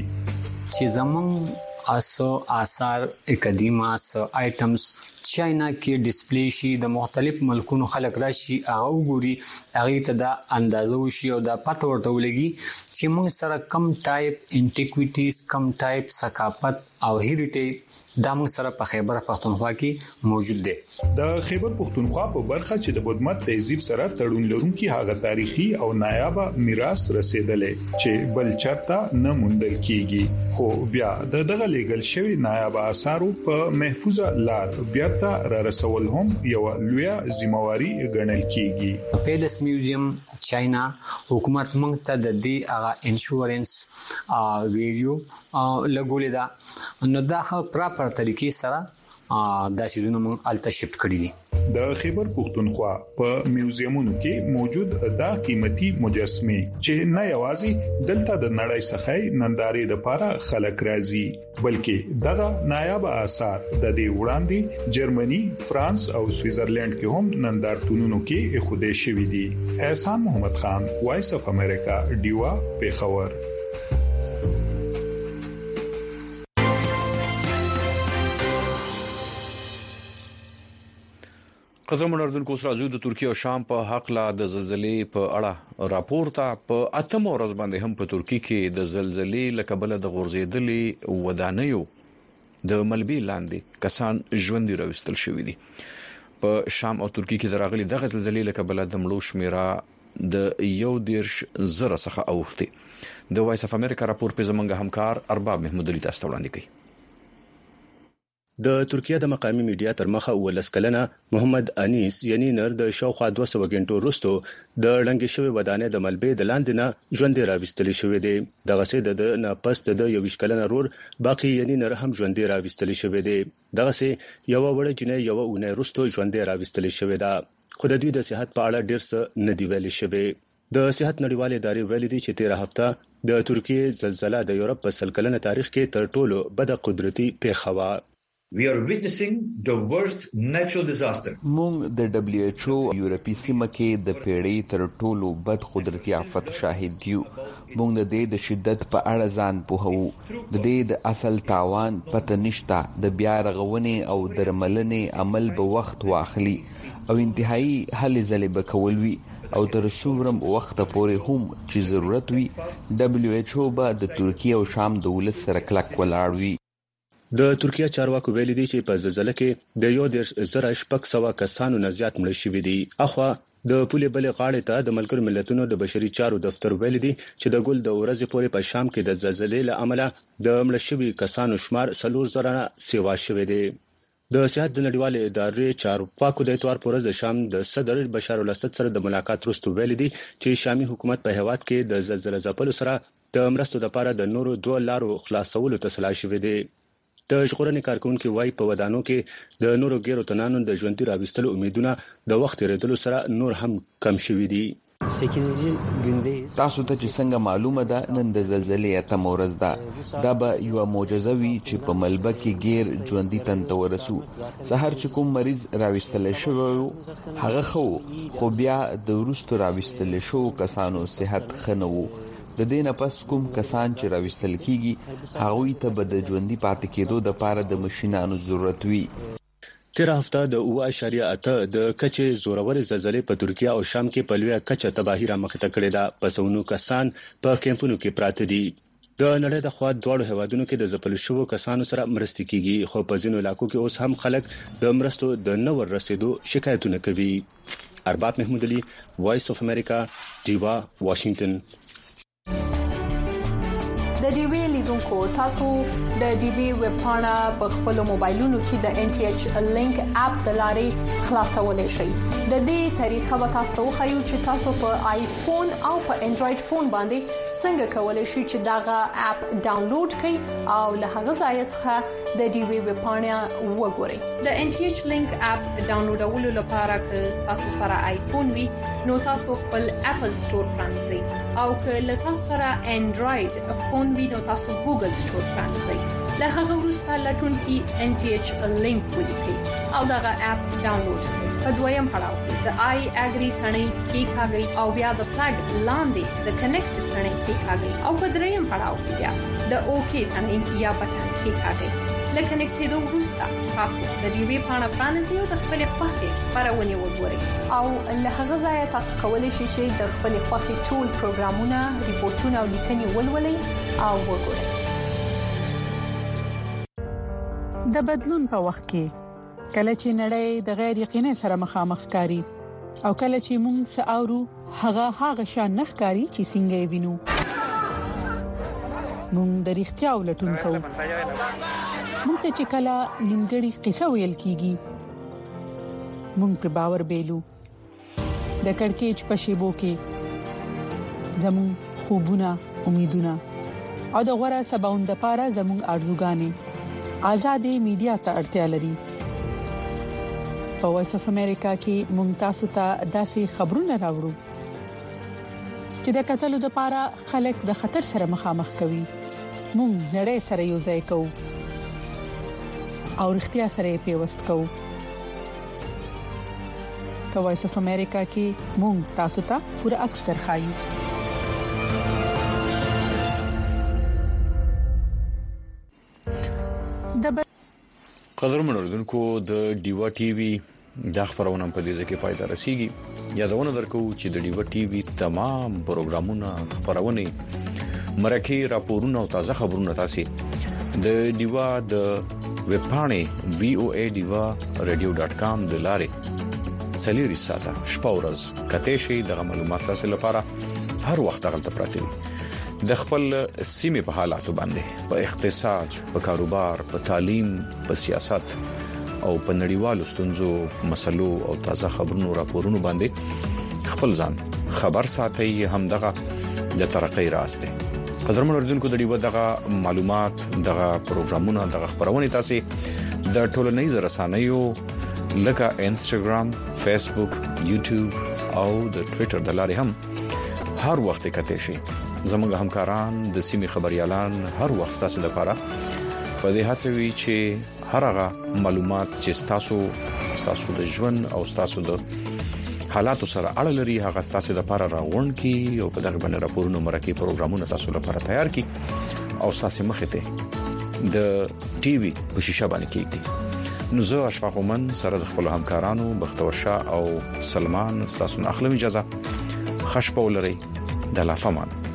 چې زموږ اسو آثار قدیمه سو آیټمز چاینا کې ډیسپلی شي د مختلف ملکونو خلک راشي او ګوري هغه ته د اندازو شي او د پته ورته ولګي چې موږ سره کم ټایپ انټیکویټیز کم ټایپ ثقافت او هیریټیج د موږ سره په خیبر پختونخوا کې موجود دي د خیبر پختونخوا په برخه چې د بدمت تهذیب سره تړون لرونکي هغه تاریخي او نایابه میراث رسیدلې چې بل چرته نه موندل کیږي خو بیا د دغه لیګل شوی نایابه آثارو په محفوظه لار بیا ته را رسول هم یو لویه ذمہواری ګڼل کیږي پیلس میوزیم چاینا حکومت موږ ته د دې هغه انشورنس ویډیو لګولې ده نو دا خو پراپر طریقې سره دا شیزونه موږ الته شفت کړی دي د خیبر پختونخوا په میوزیمونو کې موجود دا قیمتي مجسمه چې نه یوازې دلته د نړۍ څخه نندارې د لپاره خلک راځي بلکې دغه نایابه آثار د دې وړاندې جرمني فرانس او سویټزرلند کې هم نندارتونونو کې خوده شوې دي احسان محمد خان وایس اف امریکا دیوا پیښور قزمن اردوونکو سره زو د ترکیه او شام په حق لا د زلزلې په اړه راپور ته په اتم ورځ باندې هم په ترکیه کې د زلزلې لکبل د غورځېدلې ودانیو د ملبې لاندې کسان ژوندۍ راوستل شوې دي. په شام او ترکیه کې دراغلي دغه زلزلې له کبله د مړو شمیره د یو دیرش زره څخه اوښتي. د وایس اف امریکا راپور په زمونږ همکار ارباب محمود علي تاسو وړاندې کوي. د ترکیه د مقامی میډیا تر مخه ولس کلنه محمد انیس یعنی نر د شاوخوا دوه سوه غنټو وروسته د ړنګ شوی ودانې د ملبې د لاندې نه ژوندۍ راوستل شوې دي. دغه سه د نه پس د یو کلنه رور باقی یعنی نر هم ژوندۍ راوستل شوې دي. دغه سه یو وړ جنې یو اونۍ وروسته ژوندۍ راوستل شوې ده. خو د دوی د صحت په اړه ډیر څه نه دی ویل شوی. د صحت نړیوال ادارې ویلي دي چې تیر هفته د ترکیه زلزلہ د یورپ په سل کلنه تاریخ کې تر ټولو بد قدرتي پیښه وه. We are witnessing the worst natural disaster. مونږ د دبليو ایچ او یورپی سیمه کې د پیړۍ تر ټولو بد قدرتي آفت شاهد یو. مونږ د دې د شدت په اړه ځان پوهو. د دې د اصل تاوان پته نشته. د بیا رغونې او درملنې عمل به وخت واخلي او انتهایی حل ځلې به کول وي او تر څومره وخت پورې هم چې ضرورت وي دبليو ایچ او به د ترکیه او شام د ولس سره کلک ولاړ وي. د ترکیه چارواکو ویلي دي چې په زلزلې کې د یو دیرش زره شپږ سوه کسانو نه زیات مړ شوي دي. اخوا د پولې بلې غاړې ته د ملګرو ملتونو د بشري چارو دفتر ویلي دي چې د ګل د ورځې پورې په شام کې د زلزلې له امله د مړ شوي کسانو شمار څلور زره سیوا شوی دی. د صحت د نړیوالې ادارې چارواکو د اتوار پر ورځ د شام د صدر بشار الاسد سره د ملاقات وروسته ویلي دي چې شامي حکومت په هیواد کې د زلزلې ځپلو سره د مرستو لپاره د نورو دوه لارو خلاصولو ته سلا شوی دی. د ژغورنې کارکونکو وايي په ودانو کې د نورو غیرو تنانو د ژوندۍ راوستلو امیدونه د وخت تیریدلو سره نور هم کم شوي دي. تاسو ته چې څنګه معلومه ده نن د زلزلې اتم ورځ ده. دا به یو معجزه وي چې په ملبه کې غیر ژوندۍ تن ته ورسو. سحر چې کوم مریض راوستل شوی هغه خو خو بیا د وروسته راوستل شو کسانو صحت خنو. د دې نه پس کوم کسان چې راوستل کیږي هغوی ته به د ژوندۍ پاتې کېدو د لپاره د ماشينانو ضرورت وي. تیر هفته د اوه اشاریه اته د کچې زورورې زلزلې په ترکیه او شام کې په لویه کچه تباهي رامخته کړې ده. پسونو کسان په کیمپونو کې پراته دي. د نړۍ د خوا دواړو هیوادونو کې د ځپل شوو کسانو سره مرستې کیږي خو په ځینو علاقو کې اوس هم خلک د مرستو د نور رسیدو شکایتونه کوي. ارباب محمود علي وایس اف امریکا دیوا واشنگټن. د ډي وی لیدونکو تاسو د ډي وی ویب پاڼه په خپل موبایلونو کې د ان ټي ایچ لینک اپ د لارې خلاصولای شئ. د دې طریقه به تاسو خو چې تاسو په آیفون او په انډراید فون باندې څنګه کولای شئ چې داغه اپ ډاونلوډ کړئ او له هغه ځای څخه د ډي وی ویب پاڼه وګورئ. د ان ټي ایچ لینک اپ ډاونلوډولو لپاره که تاسو سره آیفون وي نو تاسو خپل اپل سٹور پرانځئ او که له تاسو سره انډراید فون وي نو تاسو ګوګل سٹور پرانځئ. له هغه وروسته لټون کې ان ټي ایچ لینک ولیکئ او دغه اپ ډاونلوډ کړئ. په دویم پړاو کې د آی اګری ثنې کې کاږئ او بیا د فلګ لاندې د کنیکټ ثنې کې کاږئ او په دریم پړاو کې بیا د اوکی ثنې یا بټن کې کاږئ. لکه کنیکټېدو وروسته تاسو د ډي وی پاڼه پرانیزئ او د خپل خوښې خبرونه وګورئ او له هغه ځای تاسو کولی شئ چې د خپل خوښې ټول پروګرامونه، ریپورتونه او لیکنې ولولئ او وګورئ. د بدلون په وخت کې کله چې نړۍ د غیر یقیني سره مخامخ کاری او کله چې موږ ساورو هغه هغه شان نه ښکاری چې څنګه وینو موږ د اړتیا ولټون کوو. موږ ته چې کله نیمګړی قصه ویل کیږي موږ په باور بیلو. د کڑکېچ په شیبو کې زموږ خوبونه، امیدونه او د غوړه سباوند لپاره زموږ ارزوګانې آزادې میډیا ته اړتیا لري. په وایس اف امریکا کې ممتاز ته داسې خبرونه راوړو چې د قتل لپاره خلک د خطر سره مخامخ کوي. موږ نړۍ سره یو ځای کوو او اړتیا سره پیوست کوو. په وایس اف امریکا کې موږ تاسو ته پوره عکس درخایو. قدر منوردونکو د ډیوا ټي وي د خبرونه په دې ځکه پای ته رسیدي. یادونه درکو چې د ډیوا ټي وي تمام پروګرامونه، خبرونه، مرکه، راپورونه او تازه خبرونه تاسو د ډیوا د ویب پاڼې وی او ای ډیوا رادیو ډاٹ کام د لارې سلیری ساته شپورز کته شي د معلومات حاصل لپاره هر وخت غلطه پراته د خپل سیمې په حالاتو باندې په اقتصاد، په کاروبار، په تعلیم، په سیاست او په نړیوالو ستونزو، مسلو او تازه خبرونو راپورونو باندې خپل ځان خبر ساتي. هم دغه د ترقۍ راز دی. قدرمن اوردونکو د ډیو دغه معلومات دغه پروګرامونه دغه خبرونه تاسو د ټولنیز رسنیو لکه انستګرام، فیسبوک، یوټیوب او د ټوئیټر د لارې هم هر وخت کته شي. زموږ همکاران د سیمې خبريالان هر وخت تاسو لپاره په دې هڅوي چې هر هغه معلومات چې تاسو تاسو د ژوند او تاسو د حالاتو سره اړه لري هغه تاسو د لپاره راغون کی او په دغه باندې راپورونو مرکه پروګرامونه تاسو لپاره تیار کی او تاسو مخه ته د ټي وي په شیشه باندې کیږي. نو زه اشفاق ومن سره د خپل همکارانو بختور شاه او سلمان تاسو اخلم اجازه خش په لري د لافمان.